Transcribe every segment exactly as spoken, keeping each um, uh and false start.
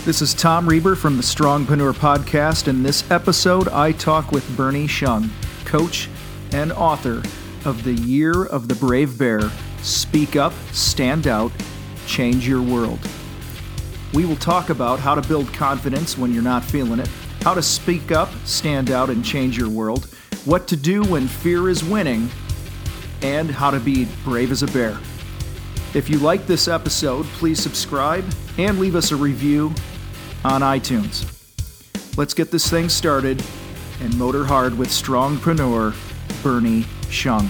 This is Tom Reber from the Strongpreneur Podcast. In this episode, I talk with Bernie Shung, coach and author of The Year of the Brave Bear, Speak Up, Stand Out, Change Your World. We will talk about how to build confidence when you're not feeling it, how to speak up, stand out, and change your world, what to do when fear is winning, and how to be brave as a bear. If you like this episode, please subscribe and leave us a review on iTunes. Let's get this thing started and motor hard with Strongpreneur Bernie Shung.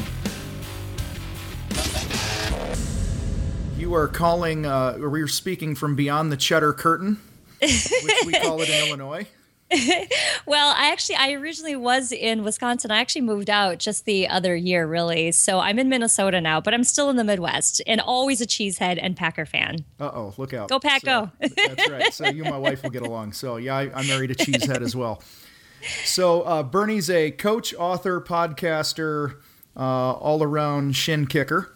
You are calling, uh, or we are speaking from beyond the Cheddar Curtain, which we call it in Illinois. Well, I actually, I originally was in Wisconsin. I actually moved out just the other year, really. So I'm in Minnesota now, but I'm still in the Midwest and always a Cheesehead and Packer fan. Uh-oh, look out. Go Pack, so, go. That's right. So you and my wife will get along. So yeah, I, I married a Cheesehead as well. So uh, Bernie's a coach, author, podcaster, uh, all-around shin kicker.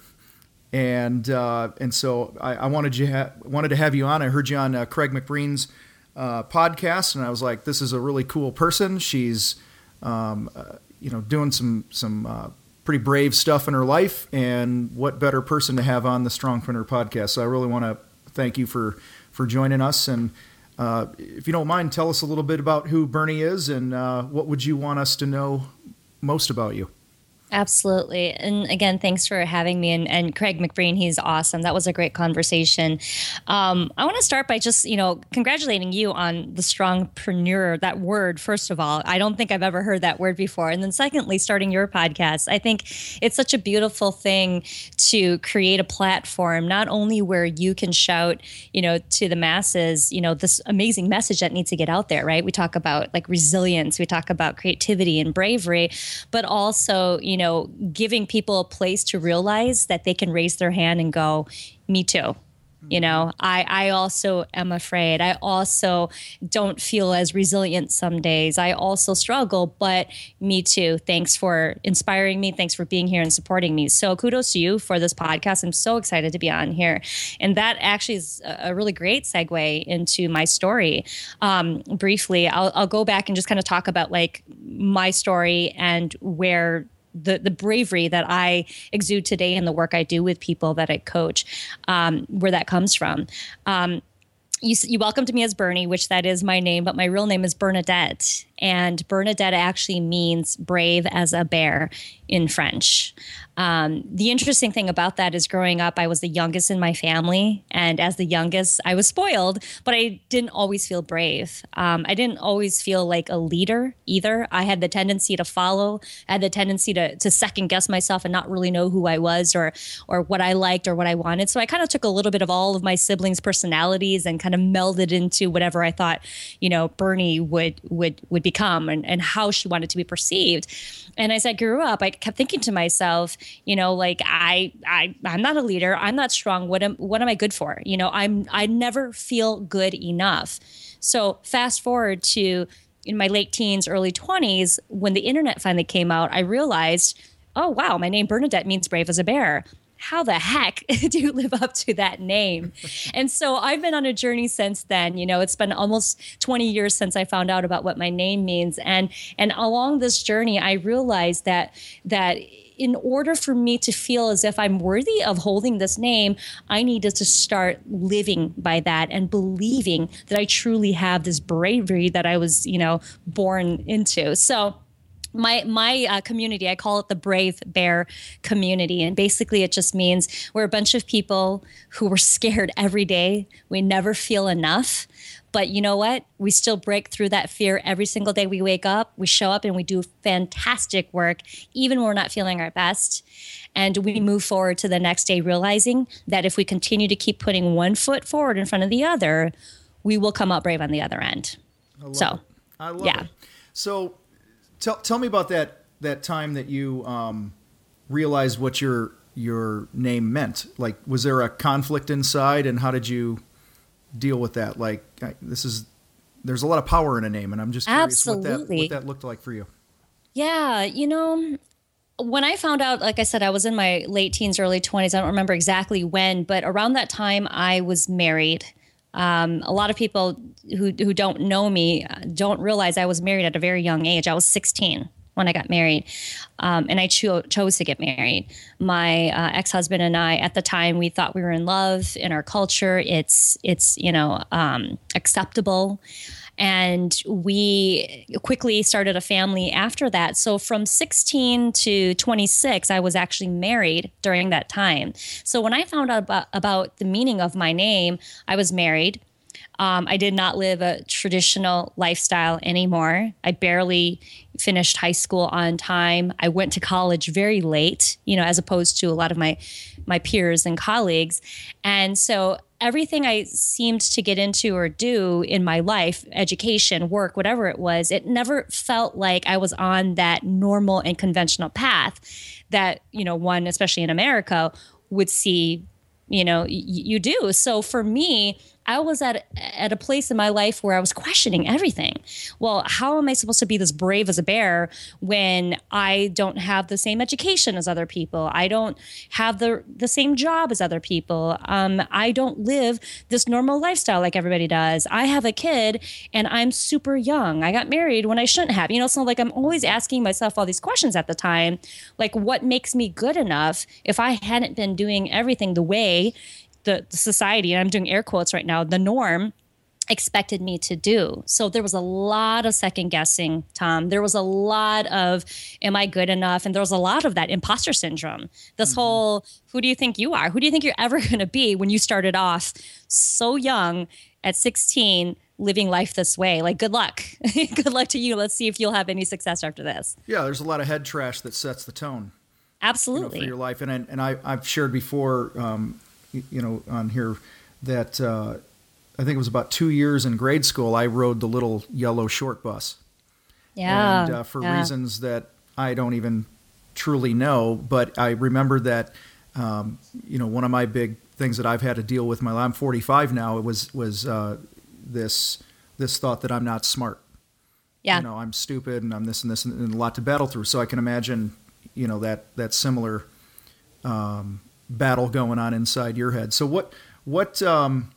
And uh, and so I, I wanted you ha- wanted to have you on. I heard you on uh, Craig McBreen's Uh, podcast, and I was like, this is a really cool person. She's, um, uh, you know, doing some some uh, pretty brave stuff in her life, and what better person to have on the Strongpreneur Podcast? So I really want to thank you for for joining us. And uh, if you don't mind, tell us a little bit about who Bernie is, and uh, what would you want us to know most about you? Absolutely. And again, thanks for having me. And, and Craig McBreen, he's awesome. That was a great conversation. Um, I want to start by just, you know, congratulating you on the Strongpreneur, that word, first of all. I don't think I've ever heard that word before. And then secondly, starting your podcast. I think it's such a beautiful thing to create a platform, not only where you can shout, you know, to the masses, you know, this amazing message that needs to get out there, right? We talk about like resilience, we talk about creativity and bravery, but also, you know, you know, giving people a place to realize that they can raise their hand and go, me too. You know, I, I also am afraid. I also don't feel as resilient some days. I also struggle, but me too. Thanks for inspiring me. Thanks for being here and supporting me. So kudos to you for this podcast. I'm so excited to be on here. And that actually is a really great segue into my story. Um, briefly, I'll, I'll go back and just kind of talk about like my story and where the the bravery that I exude today in the work I do with people that I coach, um, where that comes from. Um, you, you welcomed me as Bernie, which that is my name, but my real name is Bernadette. And Bernadette actually means brave as a bear in French. Um, the interesting thing about that is growing up, I was the youngest in my family. And as the youngest, I was spoiled, but I didn't always feel brave. Um, I didn't always feel like a leader either. I had the tendency to follow. I had the tendency to, to second guess myself and not really know who I was or or what I liked or what I wanted. So I kind of took a little bit of all of my siblings' personalities and kind of melded into whatever I thought, you know, Bernie would would would become and, and how she wanted to be perceived. And as I grew up, I kept thinking to myself, you know, like I, I, I'm not a leader. I'm not strong. What am, what am I good for? You know, I'm, I never feel good enough. So fast forward to in my late teens, early twenties, when the internet finally came out, I realized, oh, wow, my name Bernadette means brave as a bear. How the heck do you live up to that name? And so I've been on a journey since then. You know, it's been almost twenty years since I found out about what my name means. And and along this journey, I realized that that in order for me to feel as if I'm worthy of holding this name, I needed to start living by that and believing that I truly have this bravery that I was, you know, born into. So My my uh, community, I call it the Brave Bear community. And basically it just means we're a bunch of people who were scared every day. We never feel enough. But you know what? We still break through that fear every single day we wake up. We show up and we do fantastic work, even when we're not feeling our best. And we move forward to the next day, realizing that if we continue to keep putting one foot forward in front of the other, we will come out brave on the other end. I love so, it. I love yeah. it. So tell tell me about that that time that you um, realized what your your name meant. Like, was there a conflict inside, and how did you deal with that? Like, I, this is there's a lot of power in a name, and I'm just curious what that what that looked like for you. Yeah, you know, when I found out, like I said, I was in my late teens, early twenties. I don't remember exactly when, but around that time I was married. Um, a lot of people who who don't know me don't realize I was married at a very young age. I was sixteen when I got married, um, and I cho- chose to get married. My uh, ex-husband and I, at the time, we thought we were in love. In our culture, it's it's you know um, acceptable. And we quickly started a family after that. So from sixteen to twenty-six, I was actually married during that time. So when I found out about, about the meaning of my name, I was married. Um, I did not live a traditional lifestyle anymore. I barely finished high school on time. I went to college very late, you know, as opposed to a lot of my my peers and colleagues. And so everything I seemed to get into or do in my life, education, work, whatever it was, it never felt like I was on that normal and conventional path that, you know, one, especially in America, would see, you know, y- you do. So for me, I was at at a place in my life where I was questioning everything. Well, how am I supposed to be this brave as a bear when I don't have the same education as other people? I don't have the the same job as other people. Um, I don't live this normal lifestyle like everybody does. I have a kid and I'm super young. I got married when I shouldn't have. You know, so like I'm always asking myself all these questions at the time, like what makes me good enough if I hadn't been doing everything the way the, the society, and I'm doing air quotes right now, the norm expected me to do. So there was a lot of second guessing, Tom. There was a lot of, am I good enough? And there was a lot of that imposter syndrome. This mm-hmm. whole, who do you think you are? Who do you think you're ever going to be when you started off so young at sixteen, living life this way? Like, good luck. Good luck to you. Let's see if you'll have any success after this. Yeah, there's a lot of head trash that sets the tone. Absolutely. You know, for your life. And, I, and I, I've shared before, um, you know, on here that uh, I think it was about two years in grade school, I rode the little yellow short bus. Yeah. And uh, for yeah. reasons that I don't even truly know, but I remember that, um, you know, one of my big things that I've had to deal with my life, I'm forty-five now, it was, was uh, this, this thought that I'm not smart. Yeah. You know, I'm stupid and I'm this and this and, and a lot to battle through. So I can imagine, you know, that, that similar, um, battle going on inside your head. So what what um,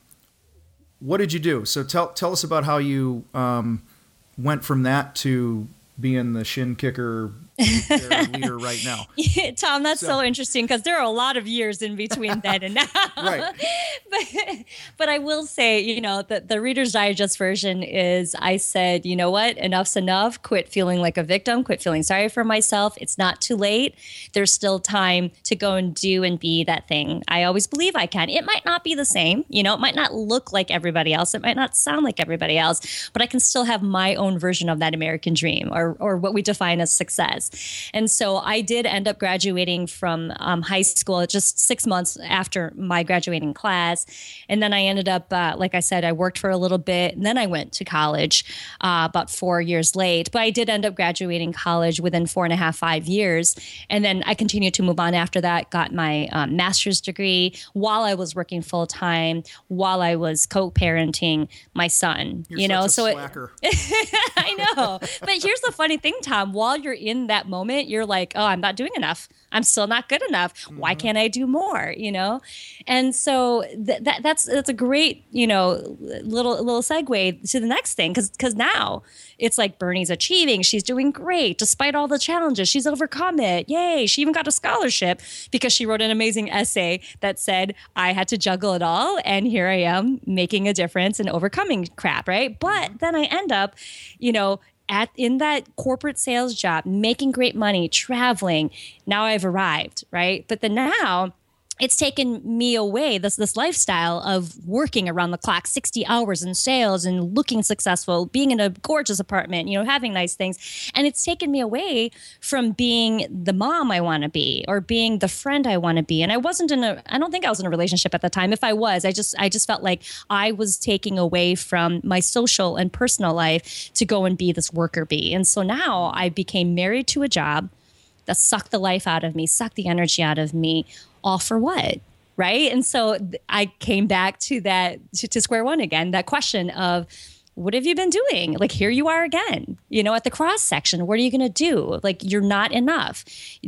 what did you do? So tell tell us about how you um, went from that to being the shin kicker leader right now. Yeah, Tom, that's so, so interesting because there are a lot of years in between then and now. Right. But but I will say, you know, the, the Reader's Digest version is I said, you know what, enough's enough. Quit feeling like a victim. Quit feeling sorry for myself. It's not too late. There's still time to go and do and be that thing I always believe I can. It might not be the same. You know, it might not look like everybody else. It might not sound like everybody else, but I can still have my own version of that American dream or or what we define as success. And so I did end up graduating from um, high school just six months after my graduating class. And then I ended up, uh, like I said, I worked for a little bit and then I went to college uh, about four years late. But I did end up graduating college within four and a half, five years. And then I continued to move on after that, got my um, master's degree while I was working full time, while I was co-parenting my son. You're you know, such a so slacker. It, I know. But here's the funny thing, Tom, while you're in that moment, you're like, oh, I'm not doing enough. I'm still not good enough. Mm-hmm. Why can't I do more? You know? And so th- that that's that's a great, you know, little little segue to the next thing. Cause cause now it's like Bernie's achieving. She's doing great despite all the challenges. She's overcome it. Yay. She even got a scholarship because she wrote an amazing essay that said, I had to juggle it all. And here I am making a difference and overcoming crap. Right. But then I end up, you know, At in that corporate sales job, making great money, traveling. Now I've arrived, right? But then now it's taken me away, this this lifestyle of working around the clock, sixty hours in sales and looking successful, being in a gorgeous apartment, you know, having nice things. And it's taken me away from being the mom I want to be or being the friend I want to be. And I wasn't in a, I don't think I was in a relationship at the time. If I was, I just, I just felt like I was taking away from my social and personal life to go and be this worker bee. And so now I became married to a job that sucked the life out of me, sucked the energy out of me. All for what? Right. And so I came back to that, to, to square one again, that question of what have you been doing? Like, here you are again, you know, at the cross section. What are you going to do? Like, you're not enough.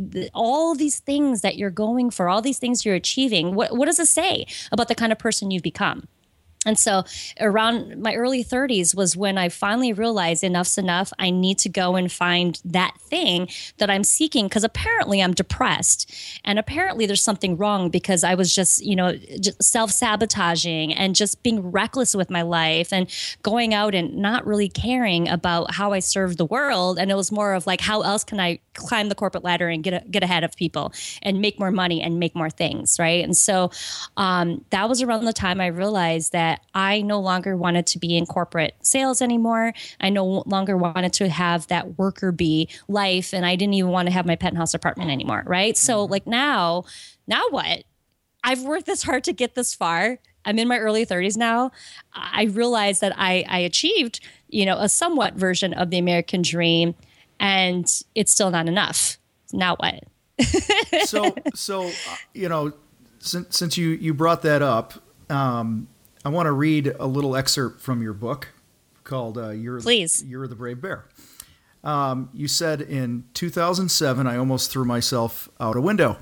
All these things that you're going for, all these things you're achieving. What, what does it say about the kind of person you've become? And so around my early thirties was when I finally realized enough's enough. I need to go and find that thing that I'm seeking, because apparently I'm depressed, and apparently there's something wrong because I was just, you know, just self-sabotaging and just being reckless with my life and going out and not really caring about how I served the world. And it was more of like, how else can I climb the corporate ladder and get a, get ahead of people and make more money and make more things, right? And so um, that was around the time I realized that I no longer wanted to be in corporate sales anymore. I no longer wanted to have that worker bee life, and I didn't even want to have my penthouse apartment anymore, right? So like now, now what? I've worked this hard to get this far. I'm in my early thirties now. I realized that I, I achieved, you know, a somewhat version of the American dream, and it's still not enough. Now what? so, so uh, you know, since, since you, you brought that up, um, I want to read a little excerpt from your book called uh, Year, Please. Year of the Brave Bear. Um, you said in two thousand seven, I almost threw myself out a window.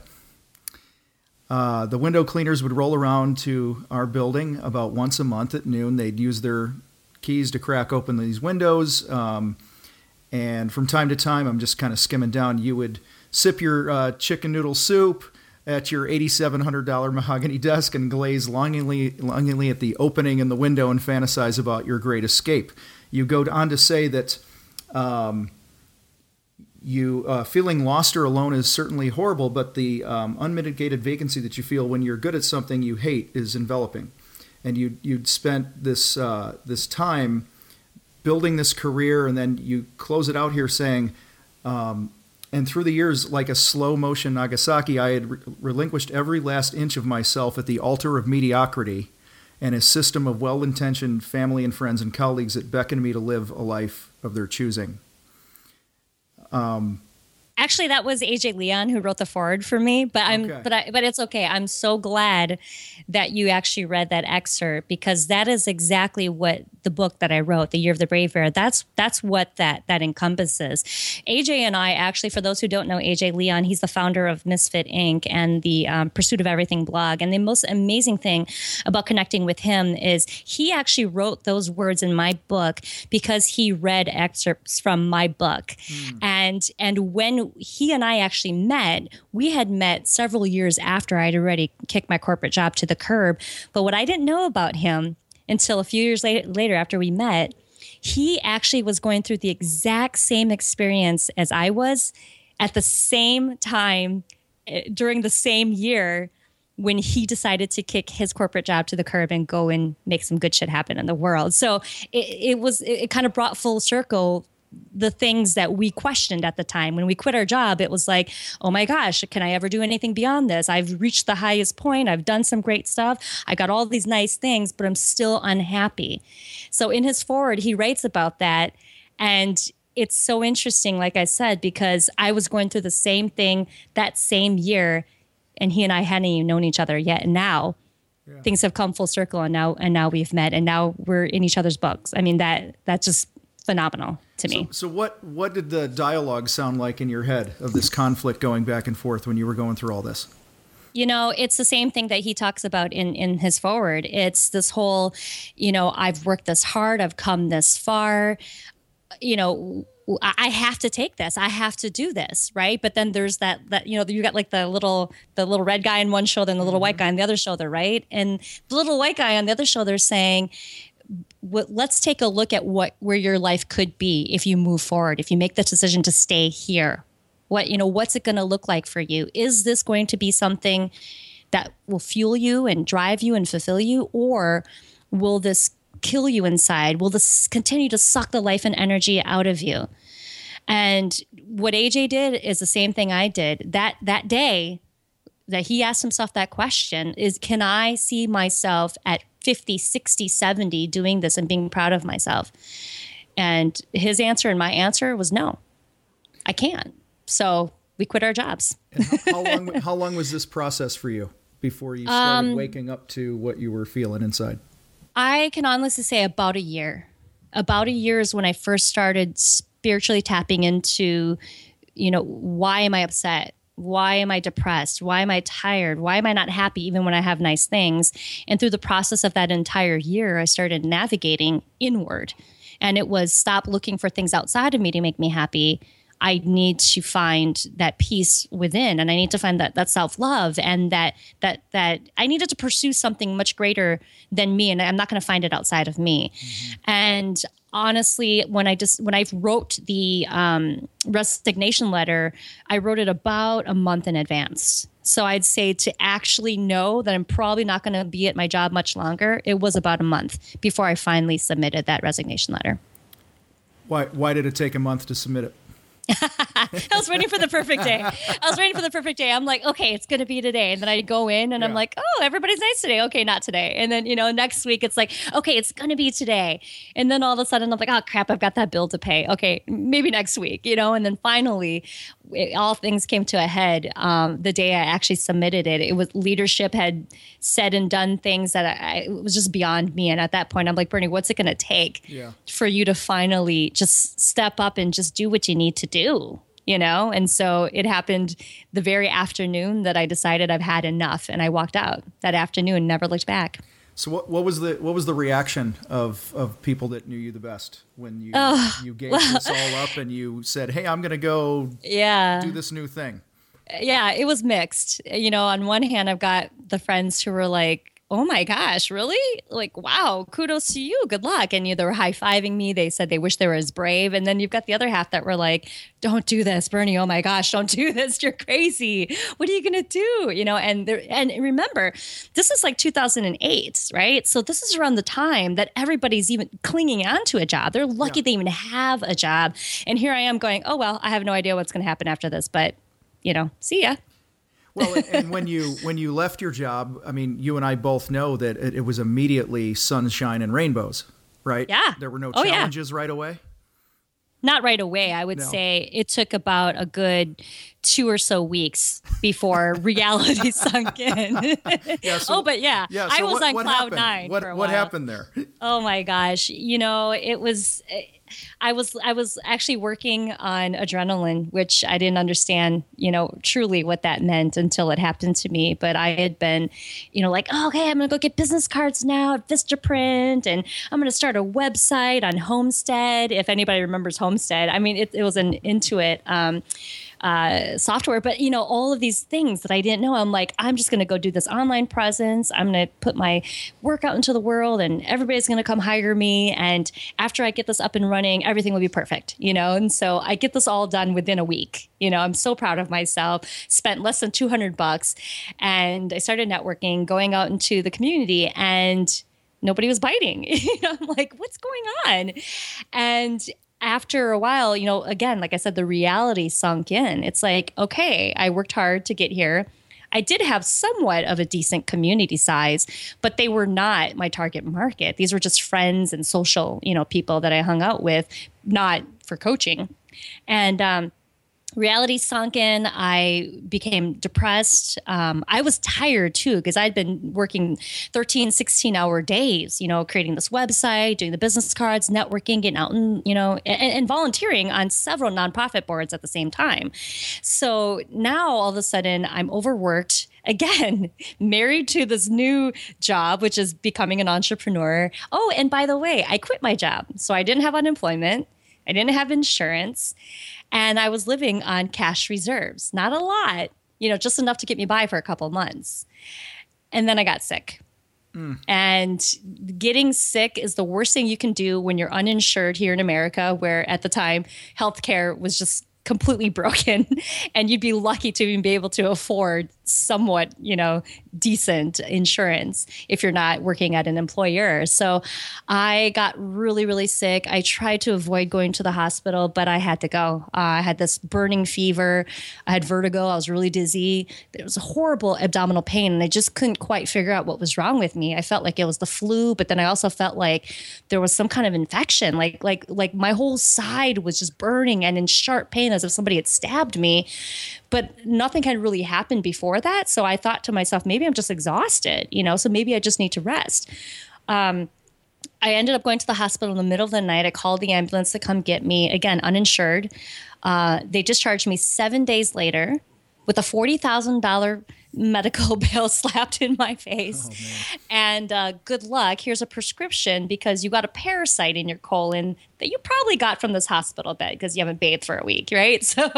Uh, the window cleaners would roll around to our building about once a month at noon. They'd use their keys to crack open these windows. Um, and from time to time, I'm just kind of skimming down, you would sip your uh, chicken noodle soup at your eight thousand seven hundred dollars mahogany desk and glaze longingly, longingly at the opening in the window and fantasize about your great escape. You go on to say that um, you uh, feeling lost or alone is certainly horrible, but the um, unmitigated vacancy that you feel when you're good at something you hate is enveloping. And you, you'd spent this uh, this time building this career, and then you close it out here saying, um, and through the years, like a slow motion Nagasaki, I had re- relinquished every last inch of myself at the altar of mediocrity and a system of well-intentioned family and friends and colleagues that beckoned me to live a life of their choosing. Um, Actually, that was A J Leon who wrote the foreword for me, but I'm, okay. but I, but it's okay. I'm so glad that you actually read that excerpt, because that is exactly what the book that I wrote, The Year of the Brave Bear, that's that's what that that encompasses. A J and I actually, for those who don't know A J Leon, he's the founder of Misfit Incorporated and the um, Pursuit of Everything blog. And the most amazing thing about connecting with him is he actually wrote those words in my book because he read excerpts from my book. Mm. And and when he and I actually met, we had met several years after I'd already kicked my corporate job to the curb. But what I didn't know about him until a few years later, later after we met, he actually was going through the exact same experience as I was at the same time during the same year when he decided to kick his corporate job to the curb and go and make some good shit happen in the world. So it, it was, it kind of brought full circle the things that we questioned at the time. When we quit our job, it was like, oh my gosh, can I ever do anything beyond this? I've reached the highest point. I've done some great stuff. I got all these nice things, but I'm still unhappy. So in his foreword, he writes about that. And it's so interesting, like I said, because I was going through the same thing that same year, and he and I hadn't even known each other yet. And now yeah. things have come full circle, and now and now we've met, and now we're in each other's books. I mean, that that's just phenomenal to me. So, so what, what did the dialogue sound like in your head of this conflict going back and forth when you were going through all this? You know, it's the same thing that he talks about in, in his foreword. It's this whole, you know, I've worked this hard. I've come this far. You know, I have to take this. I have to do this, right? But then there's that, that you know, you got like the little the little red guy on one shoulder and the little mm-hmm. white guy on the other shoulder, right? And the little white guy on the other shoulder is saying, let's take a look at what where your life could be if you move forward, if you make the decision to stay here. What, you know, what's it going to look like for you? Is this going to be something that will fuel you and drive you and fulfill you? Or will this kill you inside? Will this continue to suck the life and energy out of you? And what A J did is the same thing I did. That that day that he asked himself that question is, can I see myself at fifty, sixty, seventy doing this and being proud of myself? And his answer and my answer was no, I can't. So we quit our jobs. And how, how long how long was this process for you before you started um, waking up to what you were feeling inside? I can honestly say about a year. About a year is when I first started spiritually tapping into, you know, why am I upset? Why am I depressed? Why am I tired? Why am I not happy even when I have nice things? And through the process of that entire year, I started navigating inward. And it was stop looking for things outside of me to make me happy. I need to find that peace within, and I need to find that that self-love, and that that that I needed to pursue something much greater than me, and I'm not going to find it outside of me. Mm-hmm. And honestly, when I just when I wrote the um, resignation letter, I wrote it about a month in advance. So I'd say to actually know that I'm probably not going to be at my job much longer, it was about a month before I finally submitted that resignation letter. Why why did it take a month to submit it? I was waiting for the perfect day. I was waiting for the perfect day. I'm like, okay, it's going to be today. And then I go in and yeah. I'm like, oh, everybody's nice today. Okay, not today. And then, you know, next week it's like, okay, it's going to be today. And then all of a sudden I'm like, oh, crap, I've got that bill to pay. Okay, maybe next week, you know. And then finally, it, all things came to a head um, the day I actually submitted it. It was leadership had said and done things that I, it was just beyond me. And at that point, I'm like, Bernie, what's it going to take yeah. for you to finally just step up and just do what you need to do? You know? And so it happened the very afternoon that I decided I've had enough. And I walked out that afternoon, never looked back. So what, what was the what was the reaction of, of people that knew you the best when you oh, you gave well, this all up and you said, hey, I'm going to go yeah. do this new thing? Yeah, it was mixed. You know, on one hand, I've got the friends who were like, oh my gosh, really? Like, wow, kudos to you. Good luck. And you know, they were high-fiving me. They said they wish they were as brave. And then you've got the other half that were like, don't do this, Bernie. Oh my gosh, don't do this. You're crazy. What are you going to do? You know, and there, and remember, this is like two thousand eight, right? So this is around the time that everybody's even clinging on to a job. They're lucky yeah. they even have a job. And here I am going, oh, well, I have no idea what's going to happen after this, but, you know, see ya. Well, and when you when you left your job, I mean, you and I both know that it, it was immediately sunshine and rainbows, right? Yeah. There were no oh, challenges yeah. right away? Not right away. I would no. say it took about a good two or so weeks before reality sunk in. yeah, so, oh, but yeah, yeah so I was what, on what cloud happened? nine What, for a what while. happened there? Oh my gosh. You know, it was... I was I was actually working on adrenaline, which I didn't understand, you know, truly what that meant until it happened to me. But I had been, you know, like, oh, okay, I'm going to go get business cards now at Vistaprint, and I'm going to start a website on Homestead. If anybody remembers Homestead, I mean, it, it was an Intuit um, uh, software, but, you know, all of these things that I didn't know. I'm like, I'm just going to go do this online presence. I'm going to put my work out into the world, and everybody's going to come hire me. And after I get this up and running, everything will be perfect, you know? And so I get this all done within a week. You know, I'm so proud of myself, spent less than two hundred bucks, and I started networking, going out into the community, and nobody was biting. You know, I'm like, what's going on? And after a while, you know, again, like I said, the reality sunk in. It's like, okay, I worked hard to get here. I did have somewhat of a decent community size, but they were not my target market. These were just friends and social, you know, people that I hung out with, not for coaching. And um, reality sunk in. I became depressed. Um, I was tired too, because I'd been working thirteen, sixteen hour days, you know, creating this website, doing the business cards, networking, getting out and, you know, and, and volunteering on several nonprofit boards at the same time. So now all of a sudden I'm overworked. Again, married to this new job, which is becoming an entrepreneur. Oh, and by the way, I quit my job. So I didn't have unemployment. I didn't have insurance. And I was living on cash reserves. Not a lot, you know, just enough to get me by for a couple of months. And then I got sick. Mm. And getting sick is the worst thing you can do when you're uninsured here in America, where at the time, healthcare was just completely broken, and you'd be lucky to even be able to afford somewhat, you know, decent insurance if you're not working at an employer. So I got really, really sick. I tried to avoid going to the hospital, but I had to go. Uh, I had this burning fever. I had vertigo. I was really dizzy. It was a horrible abdominal pain, and I just couldn't quite figure out what was wrong with me. I felt like it was the flu, but then I also felt like there was some kind of infection. Like, like, like my whole side was just burning and in sharp pain, as if somebody had stabbed me. But nothing had really happened before that. So I thought to myself, maybe I'm just exhausted, you know, so maybe I just need to rest. Um, I ended up going to the hospital in the middle of the night. I called the ambulance to come get me, again, uninsured. Uh, they discharged me seven days later with a forty thousand dollars medical bill slapped in my face. Oh, and uh, good luck. Here's a prescription because you got a parasite in your colon that you probably got from this hospital bed because you haven't bathed for a week, right? So,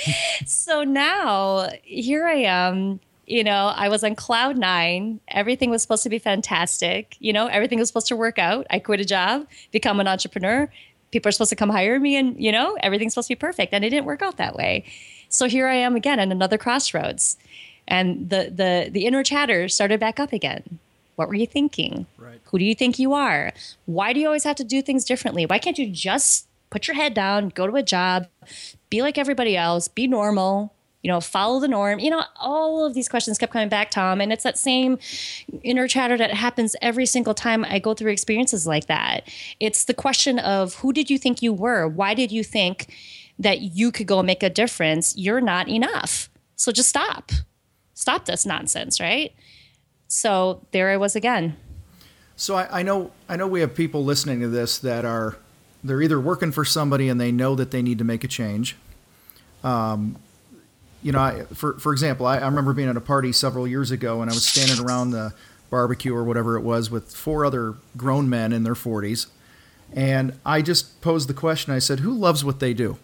so now here I am. You know, I was on cloud nine. Everything was supposed to be fantastic. You know, everything was supposed to work out. I quit a job, become an entrepreneur. People are supposed to come hire me and, you know, everything's supposed to be perfect. And it didn't work out that way. So here I am again at another crossroads. And the, the, the inner chatter started back up again. What were you thinking? Right. Who do you think you are? Why do you always have to do things differently? Why can't you just put your head down, go to a job, be like everybody else, be normal, you know, follow the norm? You know, all of these questions kept coming back, Tom. And it's that same inner chatter that happens every single time I go through experiences like that. It's the question of who did you think you were? Why did you think that you could go and make a difference? You're not enough. So just stop. Stop this nonsense, right? So there I was again. So I, I know I know we have people listening to this that are, they're either working for somebody and they know that they need to make a change. Um, you know, I, for for example, I, I remember being at a party several years ago and I was standing around the barbecue or whatever it was with four other grown men in their forties. And I just posed the question. I said, who loves what they do?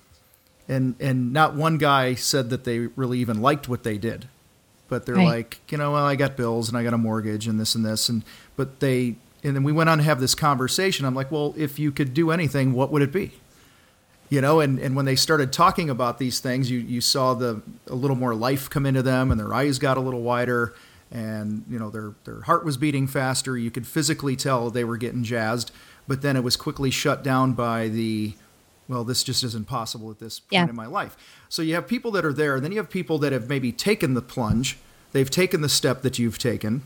And and not one guy said that they really even liked what they did. But they're right. like, you know, well, I got bills and I got a mortgage and this and this. And but they, and then we went on to have this conversation. I'm like, well, if you could do anything, what would it be? You know, and, and when they started talking about these things, you, you saw the a little more life come into them and their eyes got a little wider and, you know, their, their heart was beating faster. You could physically tell they were getting jazzed, but then it was quickly shut down by the, well, this just isn't possible at this point yeah. in my life. So you have people that are there, and then you have people that have maybe taken the plunge. They've taken the step that you've taken,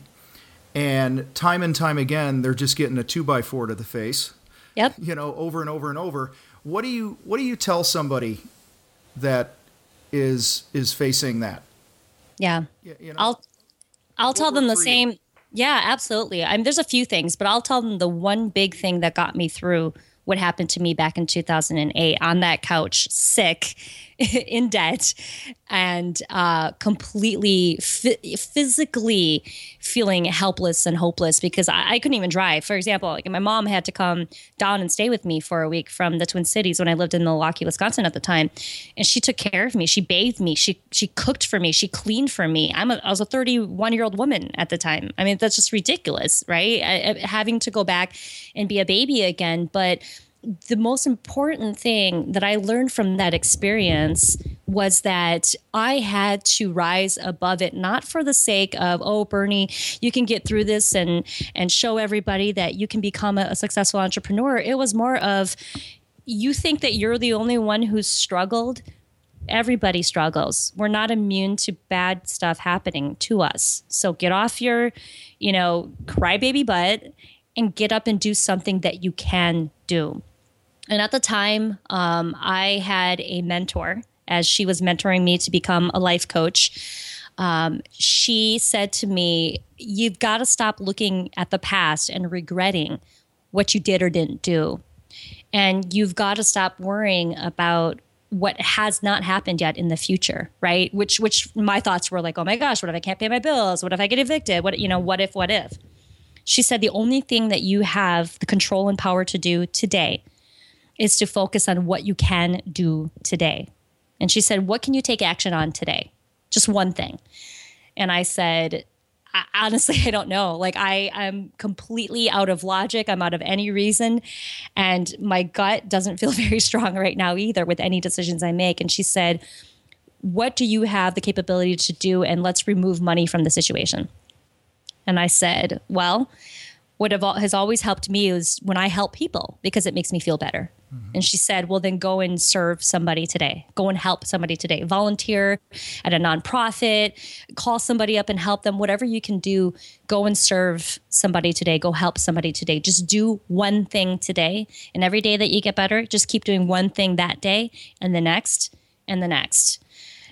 and time and time again, they're just getting a two by four to the face. Yep. You know, over and over and over. What do you What do you tell somebody that is is facing that? Yeah. You, you know, I'll I'll tell them the same. You? Yeah, absolutely. I mean, there's a few things, but I'll tell them the one big thing that got me through what happened to me back in two thousand eight on that couch, sick, in debt, and uh, completely f- physically feeling helpless and hopeless because I-, I couldn't even drive. For example, like my mom had to come down and stay with me for a week from the Twin Cities when I lived in Milwaukee, Wisconsin at the time. And she took care of me. She bathed me. She she cooked for me. She cleaned for me. I'm a, I was a thirty-one-year-old woman at the time. I mean, that's just ridiculous, right? I, I, having to go back and be a baby again. But the most important thing that I learned from that experience was that I had to rise above it, not for the sake of, oh, Bernie, you can get through this and and show everybody that you can become a, a successful entrepreneur. It was more of, you think that you're the only one who's struggled. Everybody struggles. We're not immune to bad stuff happening to us. So get off your, you know, crybaby butt and get up and do something that you can do. And at the time, um, I had a mentor as she was mentoring me to become a life coach. Um, she said to me, you've got to stop looking at the past and regretting what you did or didn't do. And you've got to stop worrying about what has not happened yet in the future, right? Which, which my thoughts were like, oh my gosh, what if I can't pay my bills? What if I get evicted? What, you know, what if, what if? She said, the only thing that you have the control and power to do today is to focus on what you can do today. And she said, what can you take action on today? Just one thing. And I said, I, honestly, I don't know. Like I, I'm completely out of logic. I'm out of any reason. And my gut doesn't feel very strong right now either with any decisions I make. And she said, what do you have the capability to do? And let's remove money from the situation. And I said, well, what have, has always helped me is when I help people because it makes me feel better. Mm-hmm. And she said, well, then go and serve somebody today. Go and help somebody today. Volunteer at a nonprofit, call somebody up and help them. Whatever you can do, go and serve somebody today. Go help somebody today. Just do one thing today. And every day that you get better, just keep doing one thing that day and the next and the next.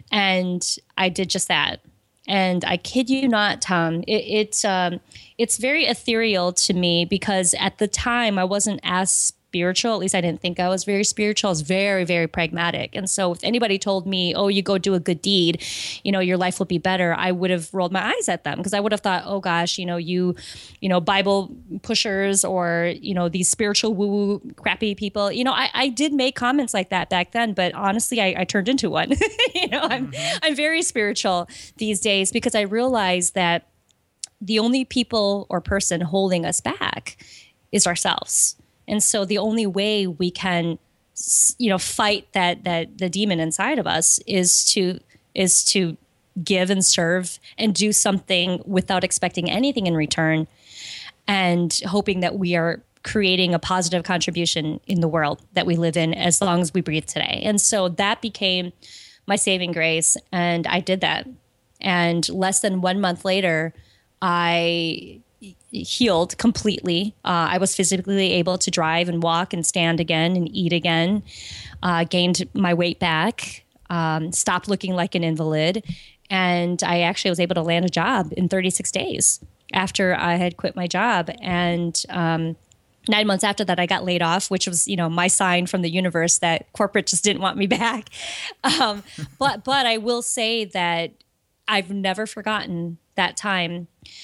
And I did just that. And I kid you not, Tom, it, it's um, it's very ethereal to me because at the time I wasn't as spiritual. At least I didn't think I was very spiritual. I was very, very pragmatic. And so if anybody told me, oh, you go do a good deed, you know, your life will be better, I would have rolled my eyes at them because I would have thought, oh gosh, you know, you, you know, Bible pushers or, you know, these spiritual woo-woo crappy people. You know, I, I did make comments like that back then, but honestly, I, I turned into one. you know, I'm, mm-hmm. I'm very spiritual these days because I realized that the only people or person holding us back is ourselves. And so the only way we can, you know, fight that that the demon inside of us is to is to give and serve and do something without expecting anything in return and hoping that we are creating a positive contribution in the world that we live in as long as we breathe today. And so that became my saving grace. And I did that. And less than one month later, I healed completely. Uh, I was physically able to drive and walk and stand again and eat again, uh, gained my weight back, um, stopped looking like an invalid. And I actually was able to land a job in thirty-six days after I had quit my job. And um, nine months after that, I got laid off, which was, you know, my sign from the universe that corporate just didn't want me back. Um, but but I will say that I've never forgotten that time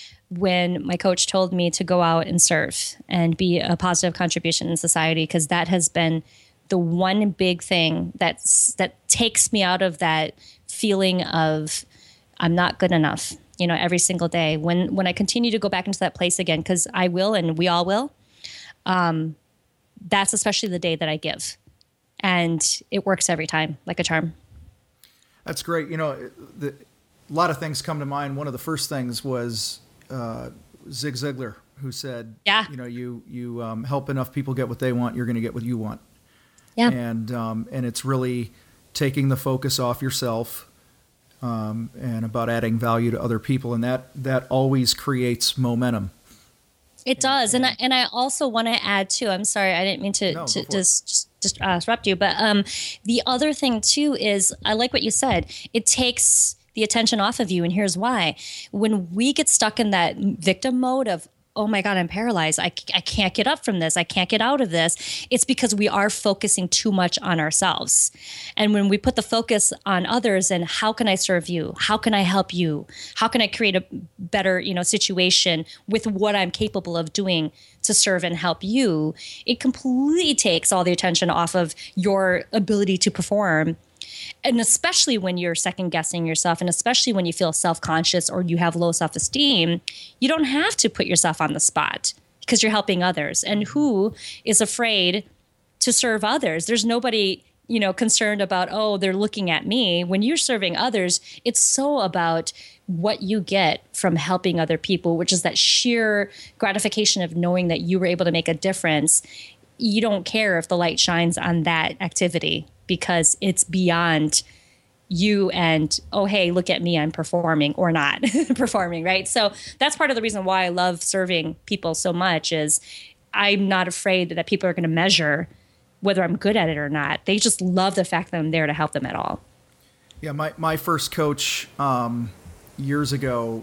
when my coach told me to go out and serve and be a positive contribution in society, because that has been the one big thing that's that takes me out of that feeling of I'm not good enough, you know, every single day. When when I continue to go back into that place again, because I will and we all will, um, that's especially the day that I give. And it works every time, like a charm. That's great. You know, the, a lot of things come to mind. One of the first things was uh, Zig Ziglar, who said, yeah. you know, you you um, help enough people get what they want, you're going to get what you want. Yeah. And um, and it's really taking the focus off yourself um, and about adding value to other people, and that that always creates momentum. It does, and, and I and I also want to add too. I'm sorry, I didn't mean to no, to just just, just uh, disrupt you, but um, the other thing too is I like what you said. It takes the attention off of you, and here's why: when we get stuck in that victim mode of, oh my God, I'm paralyzed. I, I can't get up from this. I can't get out of this. It's because we are focusing too much on ourselves. And when we put the focus on others and how can I serve you? How can I help you? How can I create a better, you know, situation with what I'm capable of doing to serve and help you? It completely takes all the attention off of your ability to perform. And especially when you're second guessing yourself, and especially when you feel self-conscious or you have low self-esteem, you don't have to put yourself on the spot because you're helping others. And who is afraid to serve others? There's nobody, you know, concerned about, oh, they're looking at me. When you're serving others, it's so about what you get from helping other people, which is that sheer gratification of knowing that you were able to make a difference. You don't care if the light shines on that activity, because it's beyond you and, oh, hey, look at me, I'm performing or not performing, right? So that's part of the reason why I love serving people so much is I'm not afraid that people are going to measure whether I'm good at it or not. They just love the fact that I'm there to help them at all. Yeah, my, my first coach um, years ago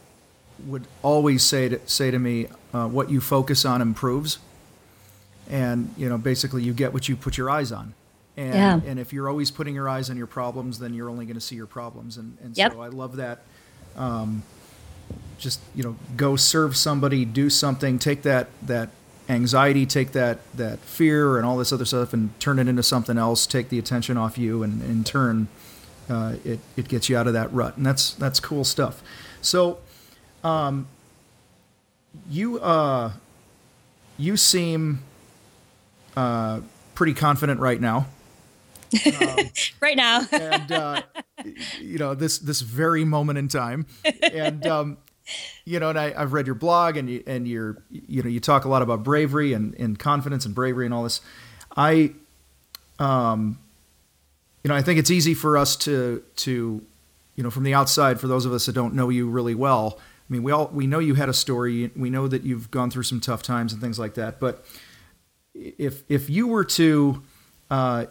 would always say to, say to me, uh, what you focus on improves. And, you know, basically you get what you put your eyes on. And, yeah. and if you're always putting your eyes on your problems, then you're only going to see your problems. And, and yep. so I love that. Um, just, you know, go serve somebody, do something, take that, that anxiety, take that, that fear and all this other stuff and turn it into something else, take the attention off you. And in turn, uh, it, it gets you out of that rut. And that's, that's cool stuff. So, um, you, uh, you seem, uh, pretty confident right now. Um, right now. and, uh, you know, this, this very moment in time. And, um, you know, and I, I've read your blog and you, and you're, you know, you talk a lot about bravery and, and confidence and bravery and all this. I, um, you know, I think it's easy for us to, to, you know, from the outside, for those of us that don't know you really well, I mean, we all, we know you had a story. We know that you've gone through some tough times and things like that. But if, if you were to, uh,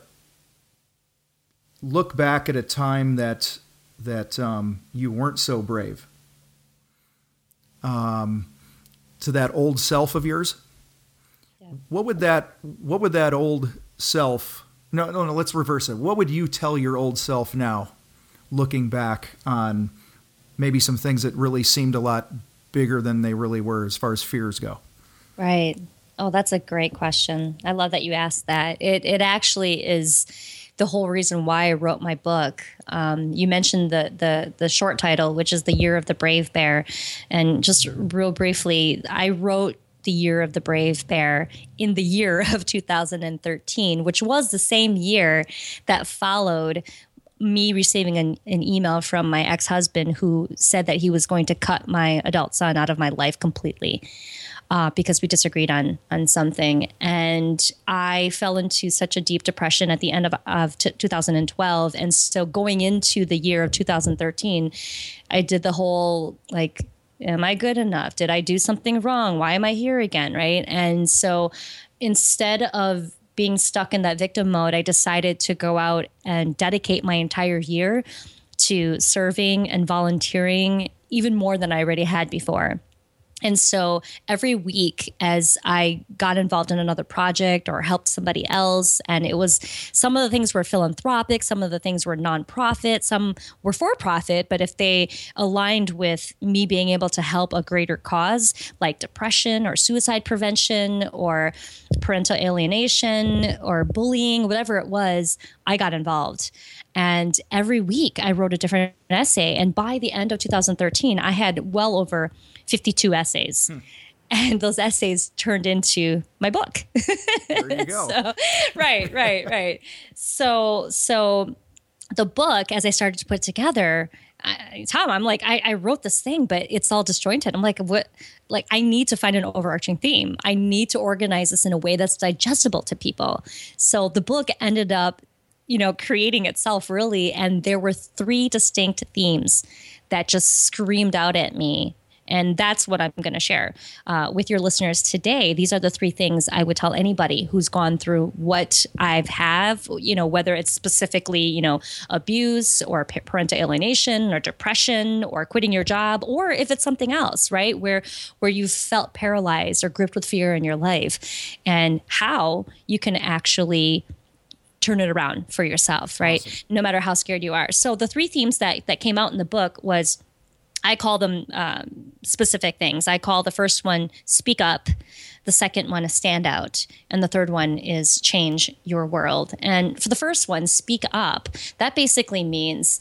look back at a time that that um, you weren't so brave, um, to that old self of yours, yeah. what would that what would that old self no no no let's reverse it. What would you tell your old self now, looking back on maybe some things that really seemed a lot bigger than they really were as far as fears go? Right. Oh, that's a great question. I love that you asked that. It it actually is the whole reason why I wrote my book. Um, you mentioned the the the short title, which is The Year of the Brave Bear. And just real briefly, I wrote The Year of the Brave Bear in the year of two thousand thirteen, which was the same year that followed me receiving an, an email from my ex-husband who said that he was going to cut my adult son out of my life completely. Uh, because we disagreed on on something. And I fell into such a deep depression at the end of, of t- two thousand twelve. And so going into the year of two thousand thirteen, I did the whole, like, am I good enough? Did I do something wrong? Why am I here again, right? And so instead of being stuck in that victim mode, I decided to go out and dedicate my entire year to serving and volunteering even more than I already had before. And so every week as I got involved in another project or helped somebody else, and it was, some of the things were philanthropic, some of the things were nonprofit, some were for profit, but if they aligned with me being able to help a greater cause like depression or suicide prevention or parental alienation or bullying, whatever it was, I got involved. And every week I wrote a different essay. And by the end of two thousand thirteen, I had well over fifty-two essays. Hmm. And those essays turned into my book. There you go. so, right, right, right. So, so the book, as I started to put it together, I, Tom, I'm like, I, I wrote this thing, but it's all disjointed. I'm like, what? Like, I need to find an overarching theme. I need to organize this in a way that's digestible to people. So the book ended up, you know, creating itself really. And there were three distinct themes that just screamed out at me. And that's what I'm going to share uh, with your listeners today. These are the three things I would tell anybody who's gone through what I've have, you know, whether it's specifically, you know, abuse or parental alienation or depression or quitting your job, or if it's something else, right? Where, where you've felt paralyzed or gripped with fear in your life, and how you can actually turn it around for yourself, right? Awesome. No matter how scared you are. So the three themes that, that came out in the book was, I call them um, specific things. I call the first one speak up, the second one a standout, and the third one is change your world. And for the first one, speak up, that basically means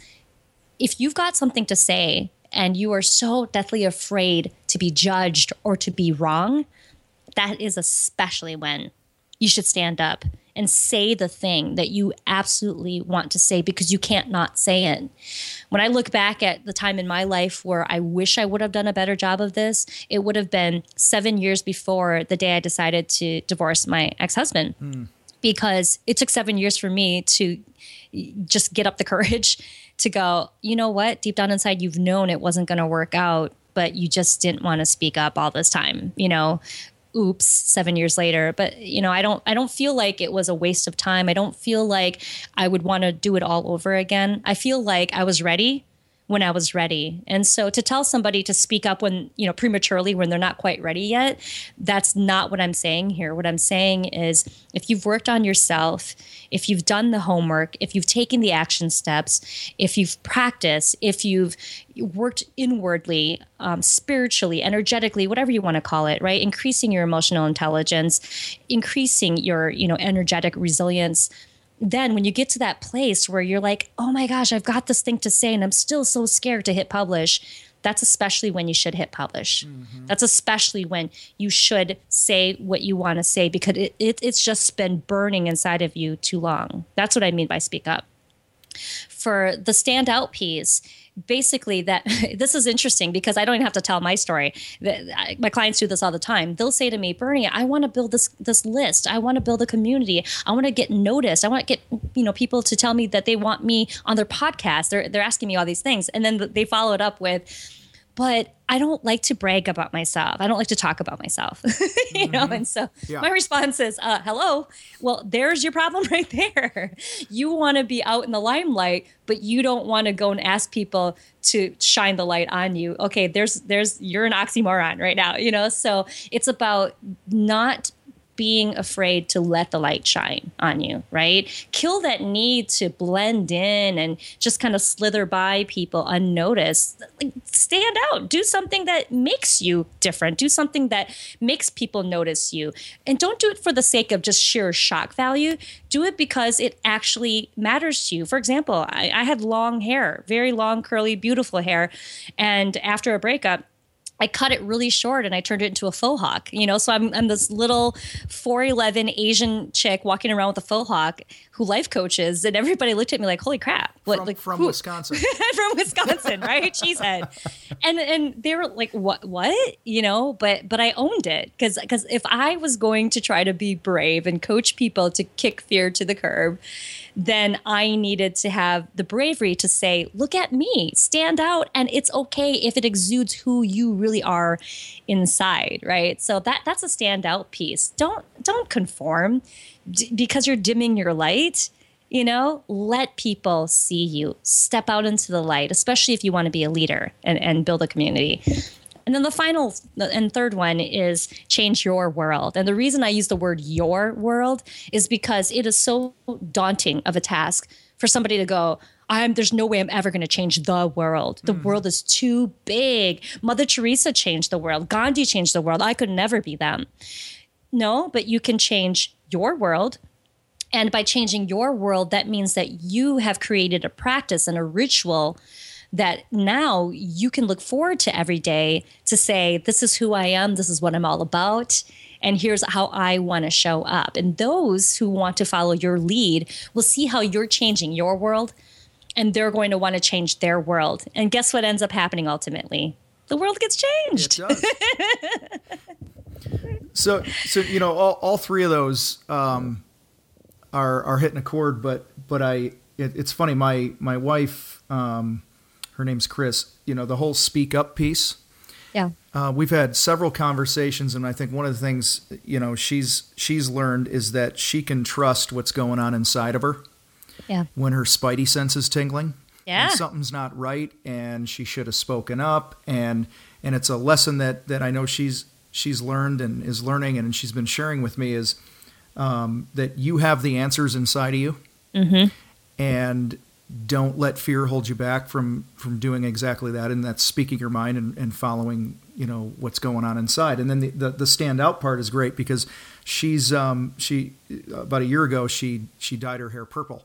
if you've got something to say and you are so deathly afraid to be judged or to be wrong, that is especially when you should stand up and say the thing that you absolutely want to say, because you can't not say it. When I look back at the time in my life where I wish I would have done a better job of this, it would have been seven years before the day I decided to divorce my ex-husband. Mm. Because it took seven years for me to just get up the courage to go, you know what, deep down inside, you've known it wasn't going to work out, but you just didn't want to speak up all this time, you know. Oops, seven years later. But, you know, I don't, I don't feel like it was a waste of time. I don't feel like I would want to do it all over again. I feel like I was ready when I was ready. And so to tell somebody to speak up when, you know, prematurely, when they're not quite ready yet, that's not what I'm saying here. What I'm saying is, if you've worked on yourself, if you've done the homework, if you've taken the action steps, if you've practiced, if you've worked inwardly, um, spiritually, energetically, whatever you want to call it, right? Increasing your emotional intelligence, increasing your, you know, energetic resilience. Then when you get to that place where you're like, oh my gosh, I've got this thing to say and I'm still so scared to hit publish, that's especially when you should hit publish. Mm-hmm. That's especially when you should say what you want to say, because it, it, it's just been burning inside of you too long. That's what I mean by speak up. For the standout piece, basically that this is interesting because I don't even have to tell my story. My clients do this all the time. They'll say to me, Bernie, I want to build this this list. I want to build a community. I want to get noticed. I want to get, you know, people to tell me that they want me on their podcast. They're they're asking me all these things. And then they follow it up with, but I don't like to brag about myself. I don't like to talk about myself, you mm-hmm. know? And so yeah. my response is, uh, hello, well, there's your problem right there. You want to be out in the limelight, but you don't want to go and ask people to shine the light on you. Okay, there's, there's, you're an oxymoron right now, you know? So it's about not being afraid to let the light shine on you, right? Kill that need to blend in and just kind of slither by people unnoticed. Like, stand out. Do something that makes you different. Do something that makes people notice you. And don't do it for the sake of just sheer shock value. Do it because it actually matters to you. For example, I, I had long hair, very long, curly, beautiful hair. And after a breakup, I cut it really short and I turned it into a faux hawk, you know, so I'm, I'm this little four eleven Asian chick walking around with a faux hawk who life coaches, and everybody looked at me like, holy crap. What, from like, from who? Wisconsin. From Wisconsin, right? Cheesehead. And and they were like, what, what? You know, but but I owned it because because if I was going to try to be brave and coach people to kick fear to the curb, then I needed to have the bravery to say, look at me, stand out. And it's okay if it exudes who you really are inside, right? So that that's a standout piece. Don't don't conform D- because you're dimming your light. You know, let people see you. Step out into the light, especially if you want to be a leader and, and build a community. And then the final and third one is change your world. And the reason I use the word your world is because it is so daunting of a task for somebody to go, I'm, there's no way I'm ever going to change the world. The mm. world is too big. Mother Teresa changed the world. Gandhi changed the world. I could never be them. No, but you can change your world. And by changing your world, that means that you have created a practice and a ritual that now you can look forward to every day to say, this is who I am, this is what I'm all about, and here's how I want to show up. And those who want to follow your lead will see how you're changing your world, and they're going to want to change their world. And guess what ends up happening ultimately? The world gets changed. It does. so, so you know, all, all three of those um, are are hitting a chord, but but I it, it's funny. My my wife. Um, Her name's Chris. You know, the whole speak up piece. Yeah. Uh, we've had several conversations, and I think one of the things, you know, she's she's learned is that she can trust what's going on inside of her. Yeah. When her spidey sense is tingling. Yeah. And something's not right, and she should have spoken up. And and it's a lesson that that I know she's she's learned and is learning, and she's been sharing with me is um, that you have the answers inside of you. Mm-hmm. And don't let fear hold you back from, from doing exactly that. And that's speaking your mind and, and following, you know, what's going on inside. And then the, the, the standout part is great because she's, um, she, about a year ago, she, she dyed her hair purple.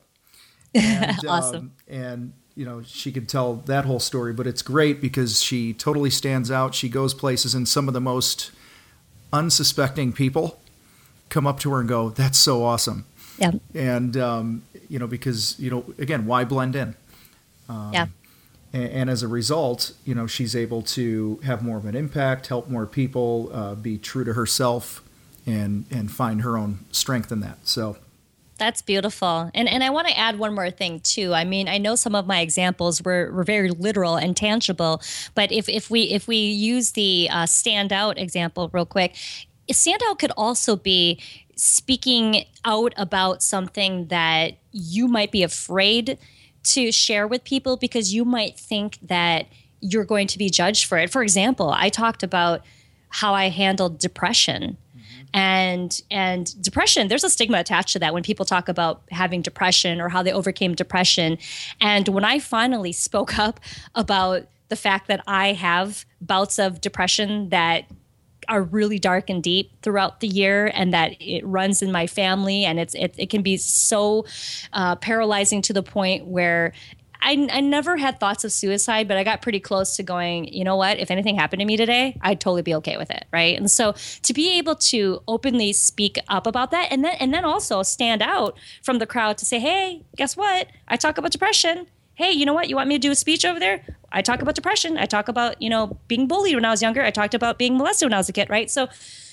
And, awesome. Um, and, you know, she could tell that whole story, but it's great because she totally stands out. She goes places and some of the most unsuspecting people come up to her and go, that's so awesome. Yeah. And, um, you know, because, you know, again, why blend in? Um, yeah. And, and as a result, you know, she's able to have more of an impact, help more people, uh, be true to herself and, and find her own strength in that. So that's beautiful. And and I want to add one more thing too. I mean, I know some of my examples were, were very literal and tangible, but if, if we if we use the uh, standout example real quick, standout could also be speaking out about something that you might be afraid to share with people because you might think that you're going to be judged for it. For example, I talked about how I handled depression. Mm-hmm. And and depression, there's a stigma attached to that when people talk about having depression or how they overcame depression. And when I finally spoke up about the fact that I have bouts of depression that are really dark and deep throughout the year, and that it runs in my family, and it's it, it can be so uh, paralyzing to the point where I, I never had thoughts of suicide, but I got pretty close to going, you know what, if anything happened to me today, I'd totally be okay with it, right? And so to be able to openly speak up about that, and then and then also stand out from the crowd to say, hey, guess what? I talk about depression. Hey, you know what? You want me to do a speech over there? I talk about depression. I talk about, you know, being bullied when I was younger. I talked about being molested when I was a kid, right? So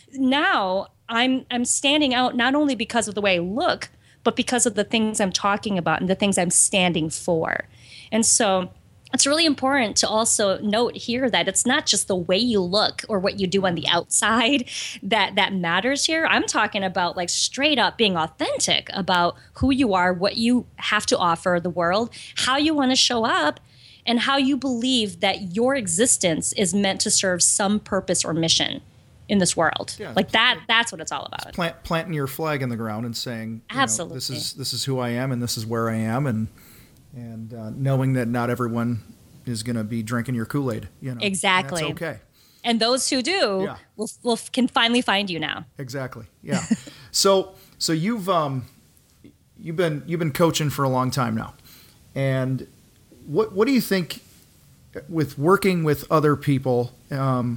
now I'm I'm standing out not only because of the way I look, but because of the things I'm talking about and the things I'm standing for. And so it's really important to also note here that it's not just the way you look or what you do on the outside that that matters here. I'm talking about like straight up being authentic about who you are, what you have to offer the world, how you want to show up, and how you believe that your existence is meant to serve some purpose or mission in this world. Yeah, like that, that's what it's all about. Plant, planting your flag in the ground and saying, you Absolutely. know, this is, this is who I am and this is where I am. And, and uh, knowing that not everyone is going to be drinking your Kool-Aid, you know, exactly. That's okay. And those who do yeah. will, will can finally find you now. Exactly. Yeah. so, so you've, um, you've been, you've been coaching for a long time now. And what, what do you think with working with other people, um,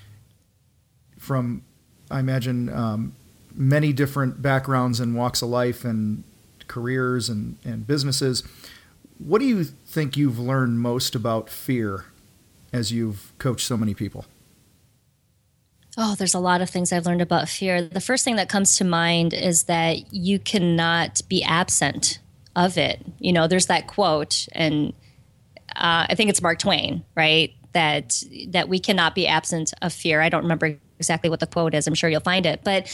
from, I imagine, um, many different backgrounds and walks of life and careers and, and businesses, what do you think you've learned most about fear as you've coached so many people? Oh, there's a lot of things I've learned about fear. The first thing that comes to mind is that you cannot be absent of it. You know, there's that quote, and uh, I think it's Mark Twain, right? That that we cannot be absent of fear. I don't remember exactly what the quote is. I'm sure you'll find it. But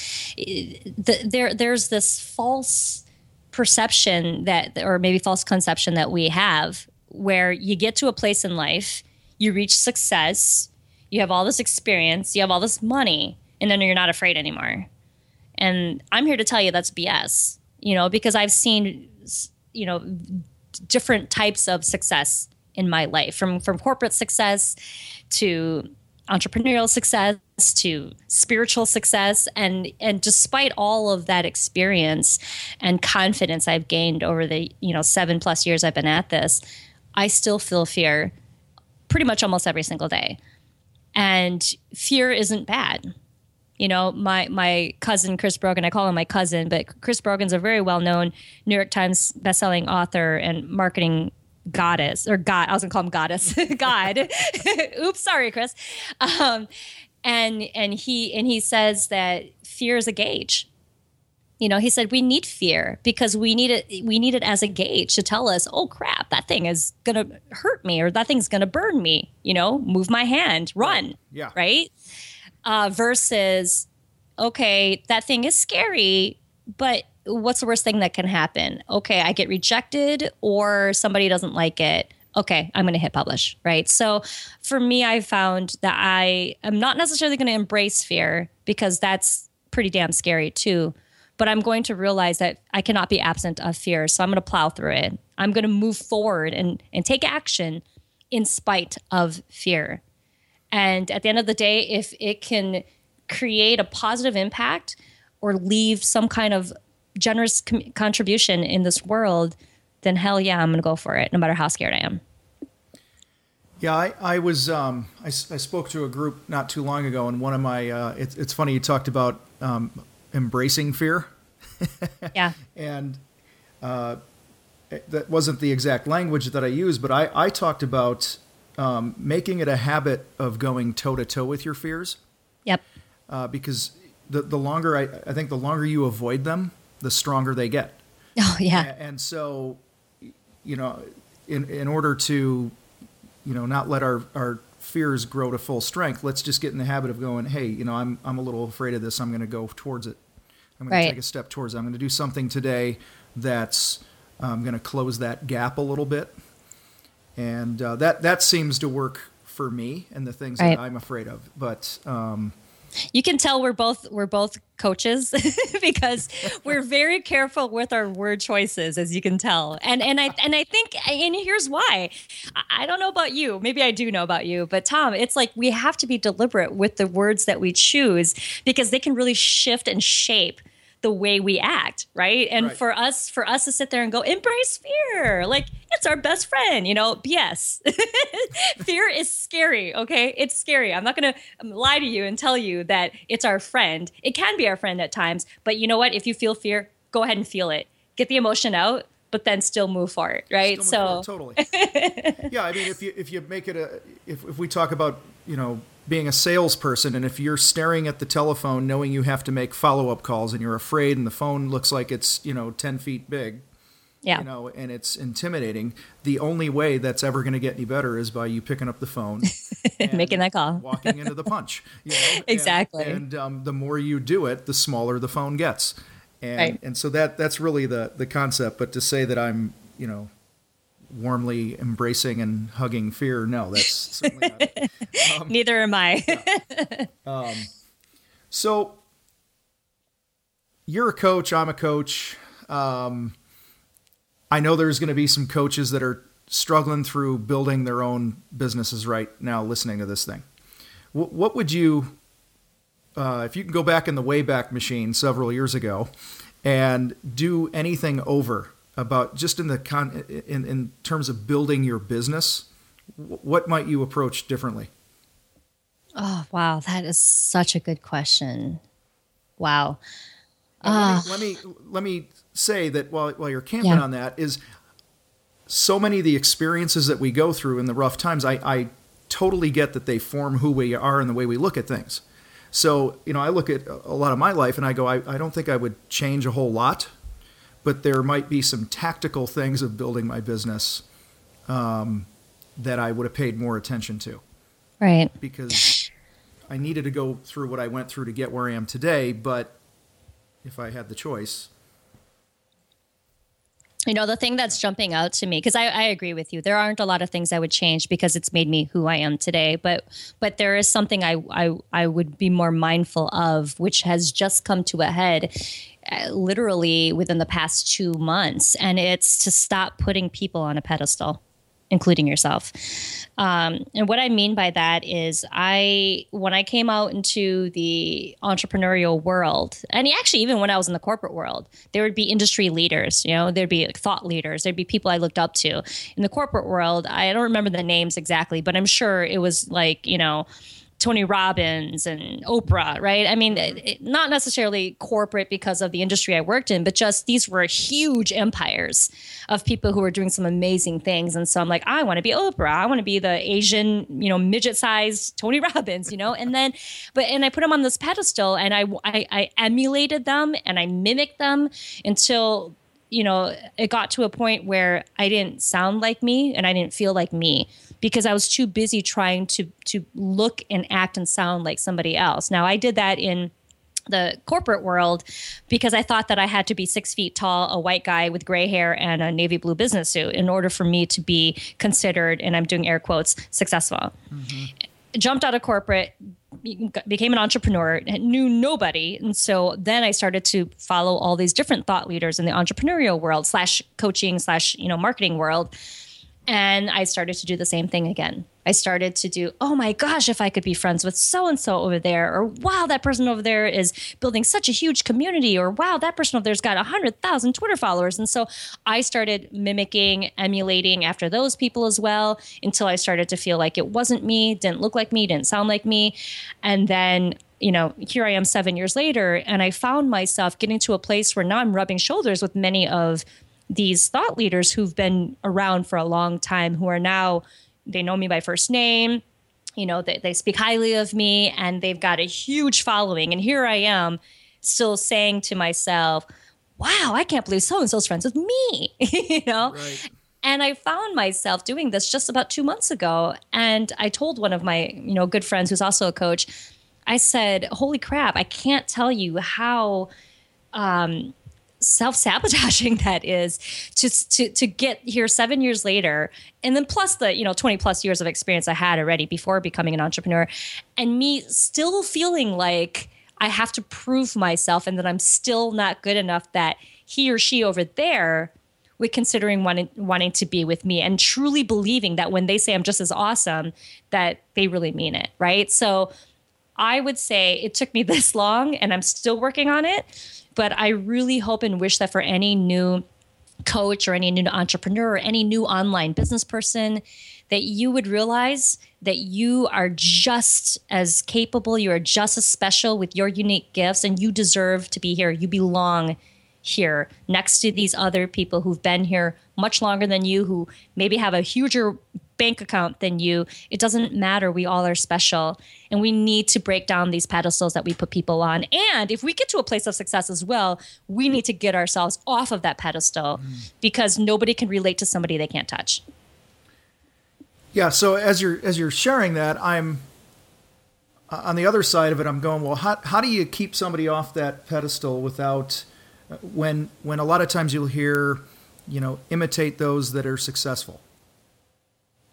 the, there, there's this false perception that, or maybe false conception that we have, where you get to a place in life, you reach success, you have all this experience, you have all this money, and then you're not afraid anymore. And I'm here to tell you that's B S, you know, because I've seen, you know, different types of success in my life, from, from corporate success to entrepreneurial success to spiritual success. And, and despite all of that experience and confidence I've gained over the, you know, seven plus years I've been at this, I still feel fear pretty much almost every single day. And fear isn't bad. You know, my my cousin, Chris Brogan, I call him my cousin, but Chris Brogan's a very well-known New York Times bestselling author and marketing goddess, or God, I was gonna call him goddess, God. Oops, sorry, Chris. Um, and and he and he says that fear is a gauge. You know, he said we need fear because we need it. We need it as a gauge to tell us, oh crap, that thing is gonna hurt me, or that thing's gonna burn me. You know, move my hand, run. Right. Yeah. Right. Uh, versus, okay, that thing is scary, but what's the worst thing that can happen? Okay, I get rejected, or somebody doesn't like it. Okay, I'm going to hit publish. Right. So for me, I found that I am not necessarily going to embrace fear, because that's pretty damn scary too. But I'm going to realize that I cannot be absent of fear. So I'm going to plow through it. I'm going to move forward and, and take action in spite of fear. And at the end of the day, if it can create a positive impact or leave some kind of generous com- contribution in this world, then hell yeah, I'm going to go for it, no matter how scared I am. Yeah, I, I was, um, I, I spoke to a group not too long ago, and one of my, uh, it, it's funny, you talked about um, embracing fear. Yeah. And uh, that wasn't the exact language that I used, but I, I talked about um, making it a habit of going toe-to-toe with your fears. Yep. Uh, because the, the longer, I, I think the longer you avoid them, the stronger they get. Oh, yeah. And, and so, you know, in, in order to, you know, not let our, our fears grow to full strength, let's just get in the habit of going, hey, you know, I'm I'm a little afraid of this. I'm going to go towards it. I'm going Right. to take a step towards it. I'm going to do something today that's um, going to close that gap a little bit. And uh, that, that seems to work for me and the things Right. that I'm afraid of. But um, You can tell we're both we're both coaches because we're very careful with our word choices, as you can tell. And and I and I think and here's why. I don't know about you. Maybe I do know about you, but Tom, it's like we have to be deliberate with the words that we choose, because they can really shift and shape the way we act, right? And Right. for us, for us to sit there and go, embrace fear, like it's our best friend, you know, B S. Fear is scary, okay? It's scary. I'm not going to lie to you and tell you that it's our friend. It can be our friend at times, but you know what? If you feel fear, go ahead and feel it. Get the emotion out, but then still move forward, right? Still so move forward, totally. Yeah, I mean, if you if you make it a if if we talk about, you know, being a salesperson, and if you're staring at the telephone knowing you have to make follow-up calls and you're afraid and the phone looks like it's, you know, ten feet big, yeah, you know, and it's intimidating, the only way that's ever going to get any better is by you picking up the phone and making that call, walking into the punch. You know? Exactly. And, and um, the more you do it, the smaller the phone gets. And Right. and so that that's really the the concept. But to say that I'm, you know, warmly embracing and hugging fear, no, that's certainly not it. Um, Neither am I. um, So you're a coach. I'm a coach. Um, I know there's going to be some coaches that are struggling through building their own businesses right now listening to this thing. W- what would you, uh, if you can go back in the Wayback Machine several years ago and do anything over about just in the con in, in terms of building your business, what might you approach differently? Oh, wow. That is such a good question. Wow. Uh, let, me, let me let me say that while while you're camping yeah. on that is so many of the experiences that we go through in the rough times, I, I totally get that they form who we are and the way we look at things. So, you know, I look at a lot of my life and I go, I, I don't think I would change a whole lot, but there might be some tactical things of building my business um, that I would have paid more attention to. Right. Because I needed to go through what I went through to get where I am today, but if I had the choice. You know, the thing that's jumping out to me, because I, I agree with you, there aren't a lot of things I would change because it's made me who I am today. But but there is something I, I, I would be more mindful of, which has just come to a head uh, literally within the past two months. And it's to stop putting people on a pedestal, including yourself. Um, and what I mean by that is I, when I came out into the entrepreneurial world, and actually even when I was in the corporate world, there would be industry leaders, you know, there'd be like thought leaders, there'd be people I looked up to. In the corporate world, I don't remember the names exactly, but I'm sure it was like, you know, Tony Robbins and Oprah, right? I mean, it, not necessarily corporate because of the industry I worked in, but just these were huge empires of people who were doing some amazing things. And so I'm like, I want to be Oprah. I want to be the Asian, you know, midget-sized Tony Robbins, you know? And then, but, and I put them on this pedestal and I, I, I emulated them and I mimicked them until, you know, it got to a point where I didn't sound like me and I didn't feel like me, because I was too busy trying to to look and act and sound like somebody else. Now, I did that in the corporate world because I thought that I had to be six feet tall, a white guy with gray hair and a navy blue business suit in order for me to be considered, and I'm doing air quotes, successful. Mm-hmm. Jumped out of corporate, became an entrepreneur, knew nobody. And so then I started to follow all these different thought leaders in the entrepreneurial world slash coaching slash, you know, marketing world. And I started to do the same thing again. I started to do, oh my gosh, if I could be friends with so-and-so over there, or wow, that person over there is building such a huge community, or wow, that person over there's got one hundred thousand Twitter followers. And so I started mimicking, emulating after those people as well, until I started to feel like it wasn't me, didn't look like me, didn't sound like me. And then, you know, here I am seven years later, and I found myself getting to a place where now I'm rubbing shoulders with many of these thought leaders who've been around for a long time, who are now, they know me by first name, you know, they, they speak highly of me, and they've got a huge following. And here I am still saying to myself, wow, I can't believe so-and-so's friends with me, you know? Right. And I found myself doing this just about two months ago. And I told one of my, you know, good friends who's also a coach, I said, holy crap, I can't tell you how, um, self-sabotaging that is to, to to get here seven years later, and then plus the, you know, twenty plus years of experience I had already before becoming an entrepreneur, and me still feeling like I have to prove myself and that I'm still not good enough that he or she over there would considering wanting wanting to be with me, and truly believing that when they say I'm just as awesome, that they really mean it, right? So I would say it took me this long and I'm still working on it. But I really hope and wish that for any new coach or any new entrepreneur or any new online business person, that you would realize that you are just as capable, you are just as special with your unique gifts, and you deserve to be here. You belong here next to these other people who've been here much longer than you, who maybe have a huger bank account than you. It doesn't matter. We all are special, and we need to break down these pedestals that we put people on. And if we get to a place of success as well, we need to get ourselves off of that pedestal, mm. because nobody can relate to somebody they can't touch. Yeah. So as you're as you're sharing that, I'm uh, on the other side of it. I'm going, well, how how do you keep somebody off that pedestal without uh, when when a lot of times you'll hear, you know, imitate those that are successful.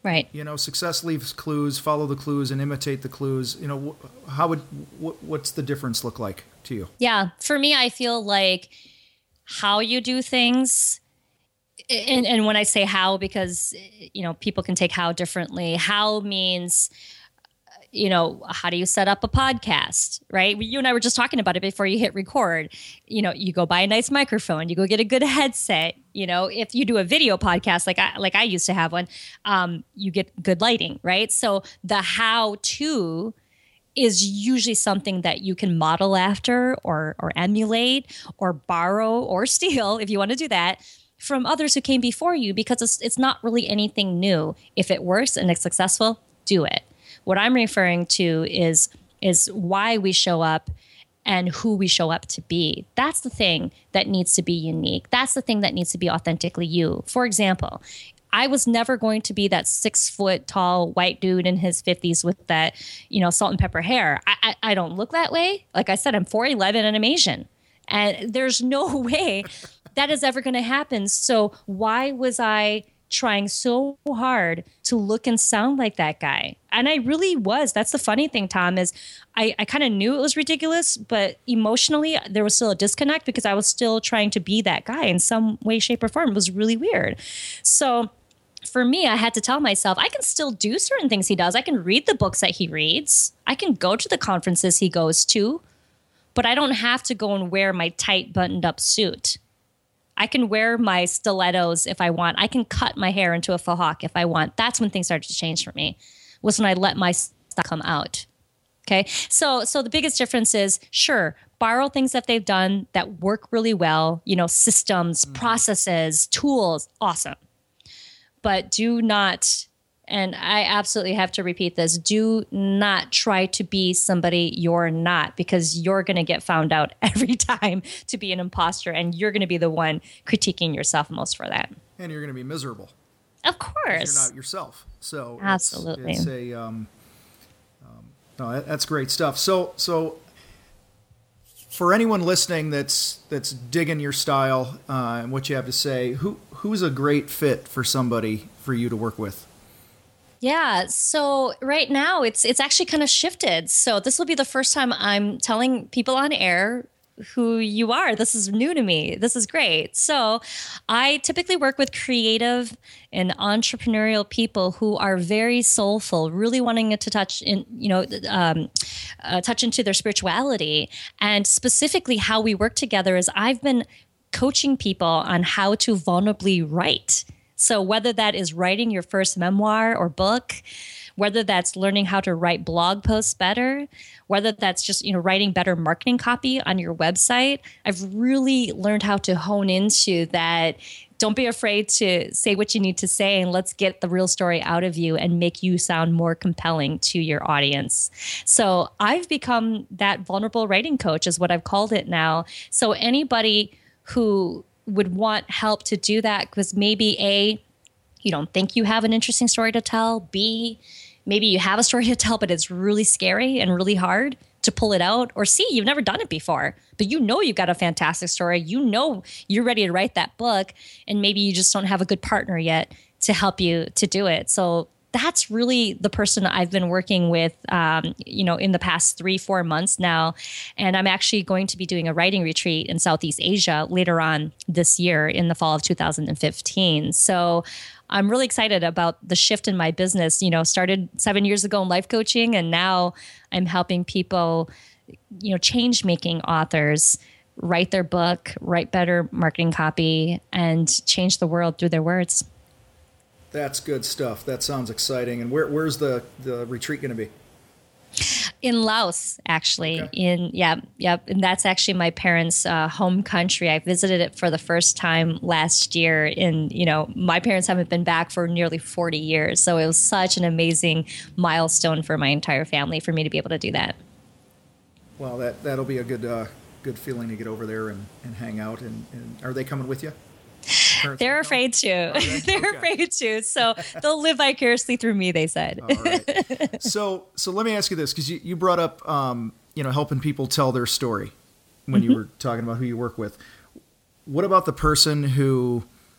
Right. You know, success leaves clues, follow the clues and imitate the clues. You know, wh- how would, wh- what's the difference look like to you? Yeah. For me, I feel like how you do things, and, and when I say how, because, you know, people can take how differently. How means, you know, how do you set up a podcast, right? You and I were just talking about it before you hit record. You know, you go buy a nice microphone, you go get a good headset. You know, if you do a video podcast, like I, like I used to have one, um, you get good lighting, right? So the how to is usually something that you can model after or, or emulate or borrow or steal, if you want to do that, from others who came before you, because it's, it's not really anything new. If it works and it's successful, do it. What I'm referring to is is why we show up and who we show up to be. That's the thing that needs to be unique. That's the thing that needs to be authentically you. For example, I was never going to be that six foot tall white dude in his fifties with that, you know, salt and pepper hair. I, I, I don't look that way. Like I said, I'm four eleven and I'm Asian. And there's no way that is ever going to happen. So why was I trying so hard to look and sound like that guy? And I really was. That's the funny thing, Tom, is I, I kind of knew it was ridiculous, but emotionally there was still a disconnect because I was still trying to be that guy in some way, shape, or form. It was really weird. So for me, I had to tell myself, I can still do certain things he does. I can read the books that he reads. I can go to the conferences he goes to, but I don't have to go and wear my tight buttoned up suit. I can wear my stilettos if I want. I can cut my hair into a faux hawk if I want. That's when things started to change for me, was when I let my stuff come out. Okay. So, so the biggest difference is, sure, borrow things that they've done that work really well, you know, systems, mm. processes, tools, awesome. But do not, and I absolutely have to repeat this, do not try to be somebody you're not, because you're going to get found out every time to be an imposter, and you're going to be the one critiquing yourself most for that. And you're going to be miserable. Of course. You're not yourself. So absolutely. It's, it's a, um, um, no, that's great stuff. So, so for anyone listening that's, that's digging your style uh, and what you have to say, who, who's a great fit for somebody for you to work with? Yeah. So right now it's it's actually kind of shifted. So this will be the first time I'm telling people on air who you are. This is new to me. This is great. So I typically work with creative and entrepreneurial people who are very soulful, really wanting to touch in, you know, um, uh, touch into their spirituality. And specifically how we work together is I've been coaching people on how to vulnerably write. So whether that is writing your first memoir or book, whether that's learning how to write blog posts better, whether that's just, you know, writing better marketing copy on your website, I've really learned how to hone into that. Don't be afraid to say what you need to say, and let's get the real story out of you and make you sound more compelling to your audience. So I've become that vulnerable writing coach is what I've called it now. So anybody who would want help to do that, because maybe A, you don't think you have an interesting story to tell. B, maybe you have a story to tell, but it's really scary and really hard to pull it out. Or C, you've never done it before, but you know you've got a fantastic story. You know you're ready to write that book, and maybe you just don't have a good partner yet to help you to do it. So that's really the person I've been working with, um, you know, in the past three, four months now. And I'm actually going to be doing a writing retreat in Southeast Asia later on this year in the fall of two thousand fifteen. So I'm really excited about the shift in my business. You know, started seven years ago in life coaching, and now I'm helping people, you know, change-making authors write their book, write better marketing copy, and change the world through their words. That's good stuff. That sounds exciting. And where, where's the, the retreat going to be? In Laos, actually. Okay. In yeah, yep. And that's actually my parents' uh, home country. I visited it for the first time last year. And, you know, my parents haven't been back for nearly forty years. So it was such an amazing milestone for my entire family for me to be able to do that. Well, that, that'll be a good uh, good feeling to get over there and, and hang out. And, and are they coming with you? They're afraid to. They? They're okay. afraid to. So they'll live vicariously through me, they said. All right. So, so let me ask you this, because you, you brought up, um, you know, helping people tell their story when mm-hmm. you were talking about who you work with. What about the person who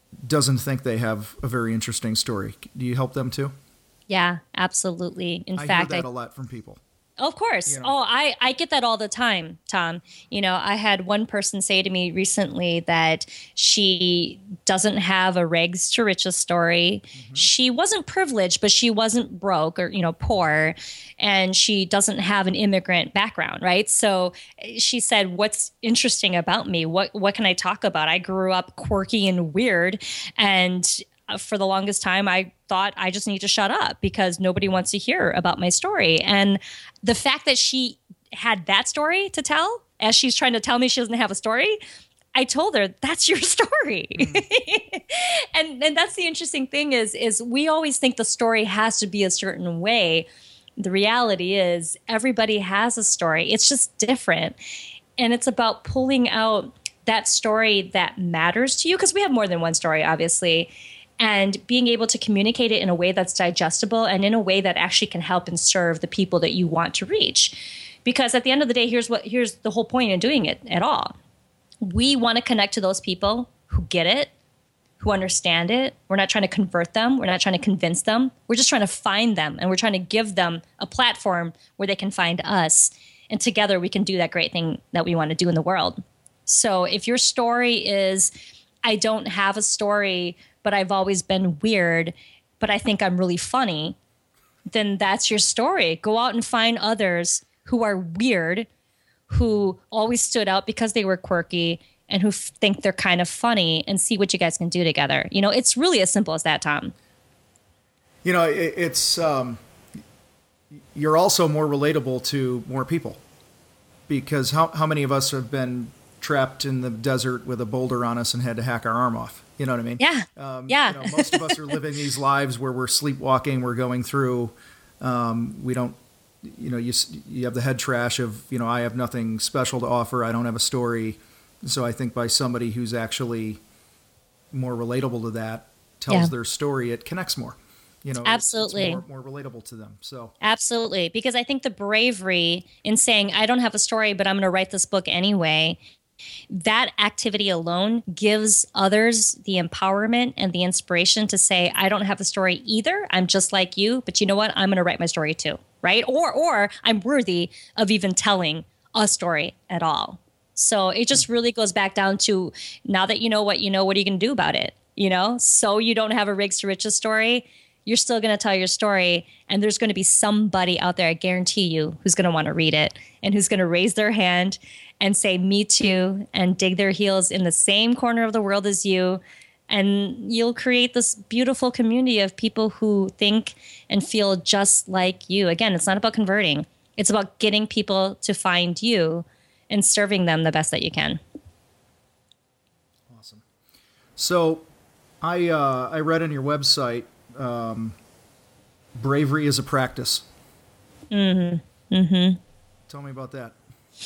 doesn't think they have a very interesting story. Do you help them too? Yeah, absolutely. In I fact, hear that I, a lot from people. Of course. You know. Oh, I, I get that all the time, Tom. You know, I had one person say to me recently that she doesn't have a rags to riches story. Mm-hmm. She wasn't privileged, but she wasn't broke or, you know, poor. And she doesn't have an immigrant background, right? So she said, what's interesting about me? What, what can I talk about? I grew up quirky and weird. And for the longest time, I thought I just need to shut up because nobody wants to hear about my story. And the fact that she had that story to tell as she's trying to tell me she doesn't have a story, I told her, that's your story. Mm. and and that's the interesting thing is, is we always think the story has to be a certain way. The reality is everybody has a story. It's just different. And it's about pulling out that story that matters to you, because we have more than one story, obviously, and being able to communicate it in a way that's digestible and in a way that actually can help and serve the people that you want to reach. Because at the end of the day, here's what here's the whole point in doing it at all. We want to connect to those people who get it, who understand it. We're not trying to convert them. We're not trying to convince them. We're just trying to find them, and we're trying to give them a platform where they can find us. And together we can do that great thing that we want to do in the world. So if your story is, I don't have a story, but I've always been weird, but I think I'm really funny, then that's your story. Go out and find others who are weird, who always stood out because they were quirky, and who f- think they're kind of funny, and see what you guys can do together. You know, it's really as simple as that, Tom. You know, it, it's, um, you're also more relatable to more people, because how, how many of us have been trapped in the desert with a boulder on us and had to hack our arm off? You know what I mean? Yeah. Um, yeah. You know, most of us are living these lives where we're sleepwalking, we're going through, um, we don't, you know, you, you have the head trash of, you know, I have nothing special to offer. I don't have a story. So I think by somebody who's actually more relatable to that, tells yeah. their story, it connects more. You know, absolutely. It's, it's more, more relatable to them. So absolutely. Because I think the bravery in saying, I don't have a story, but I'm going to write this book anyway, that activity alone gives others the empowerment and the inspiration to say, I don't have a story either. I'm just like you, but you know what? I'm going to write my story too, right? Or, or I'm worthy of even telling a story at all. So it just really goes back down to, now that you know what you know, what are you going to do about it? You know, so you don't have a rags to riches story, you're still going to tell your story, and there's going to be somebody out there, I guarantee you, who's going to want to read it and who's going to raise their hand and say, me too, and dig their heels in the same corner of the world as you. And you'll create this beautiful community of people who think and feel just like you. Again, it's not about converting. It's about getting people to find you and serving them the best that you can. Awesome. So I uh, I read on your website, um, bravery is a practice. Mm-hmm. Mm-hmm. Tell me about that.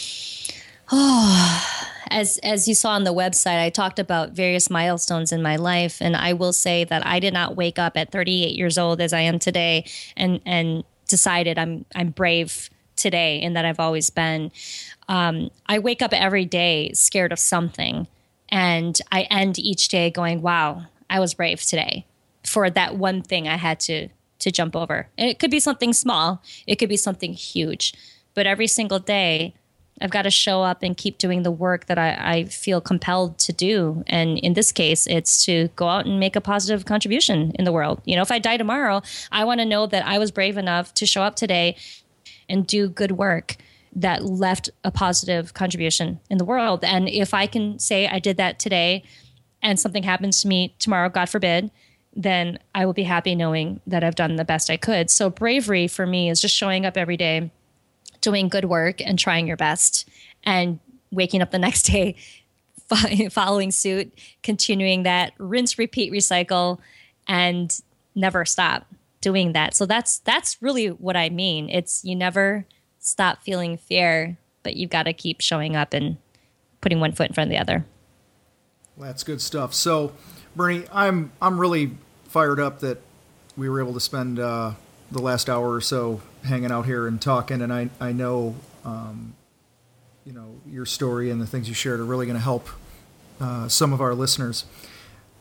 Oh, as as you saw on the website, I talked about various milestones in my life, and I will say that I did not wake up at thirty-eight years old as I am today and and decided I'm I'm brave today, and that I've always been. Um, I wake up every day scared of something, and I end each day going, "Wow, I was brave today for that one thing I had to to jump over." And it could be something small, it could be something huge, but every single day, I've got to show up and keep doing the work that I, I feel compelled to do. And in this case, it's to go out and make a positive contribution in the world. You know, if I die tomorrow, I want to know that I was brave enough to show up today and do good work that left a positive contribution in the world. And if I can say I did that today and something happens to me tomorrow, God forbid, then I will be happy knowing that I've done the best I could. So bravery for me is just showing up every day, doing good work and trying your best, and waking up the next day, following suit, continuing that, rinse, repeat, recycle, and never stop doing that. So that's that's really what I mean. It's you never stop feeling fear, but you've got to keep showing up and putting one foot in front of the other. Well, that's good stuff. So, Bernie, I'm I'm really fired up that we were able to spend uh, the last hour or so hanging out here and talking, and I I know um, you know your story and the things you shared are really going to help uh, some of our listeners.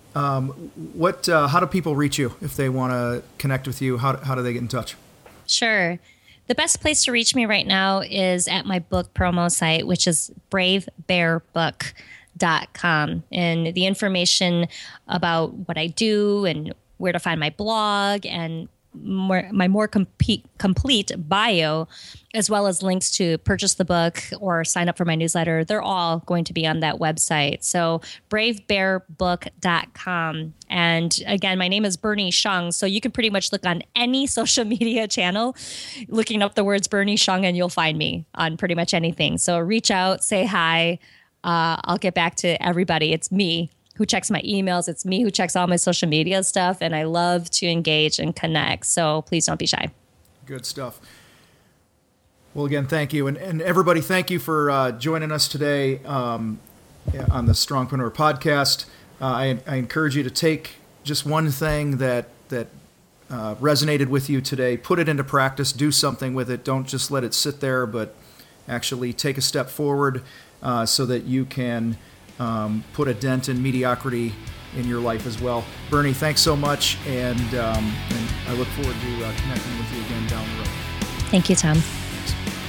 Um, what? Uh, how do people reach you if they want to connect with you? How, how do they get in touch? Sure. The best place to reach me right now is at my book promo site, which is brave bear book dot com. And the information about what I do and where to find my blog and more, my more complete, complete bio, as well as links to purchase the book or sign up for my newsletter, they're all going to be on that website. So brave bear book dot com. And again, my name is Bernie Shung. So you can pretty much look on any social media channel, looking up the words Bernie Shung, and you'll find me on pretty much anything. So reach out, say hi. Uh, I'll get back to everybody. It's me who checks my emails. It's me who checks all my social media stuff. And I love to engage and connect. So please don't be shy. Good stuff. Well, again, thank you. And, and everybody, thank you for uh, joining us today um, on the Strongpreneur podcast. Uh, I, I encourage you to take just one thing that, that uh, resonated with you today, put it into practice, do something with it. Don't just let it sit there, but actually take a step forward uh, so that you can Um, put a dent in mediocrity in your life as well. Bernie, thanks so much, and, um, and I look forward to uh, connecting with you again down the road. Thank you, Tom. Thanks.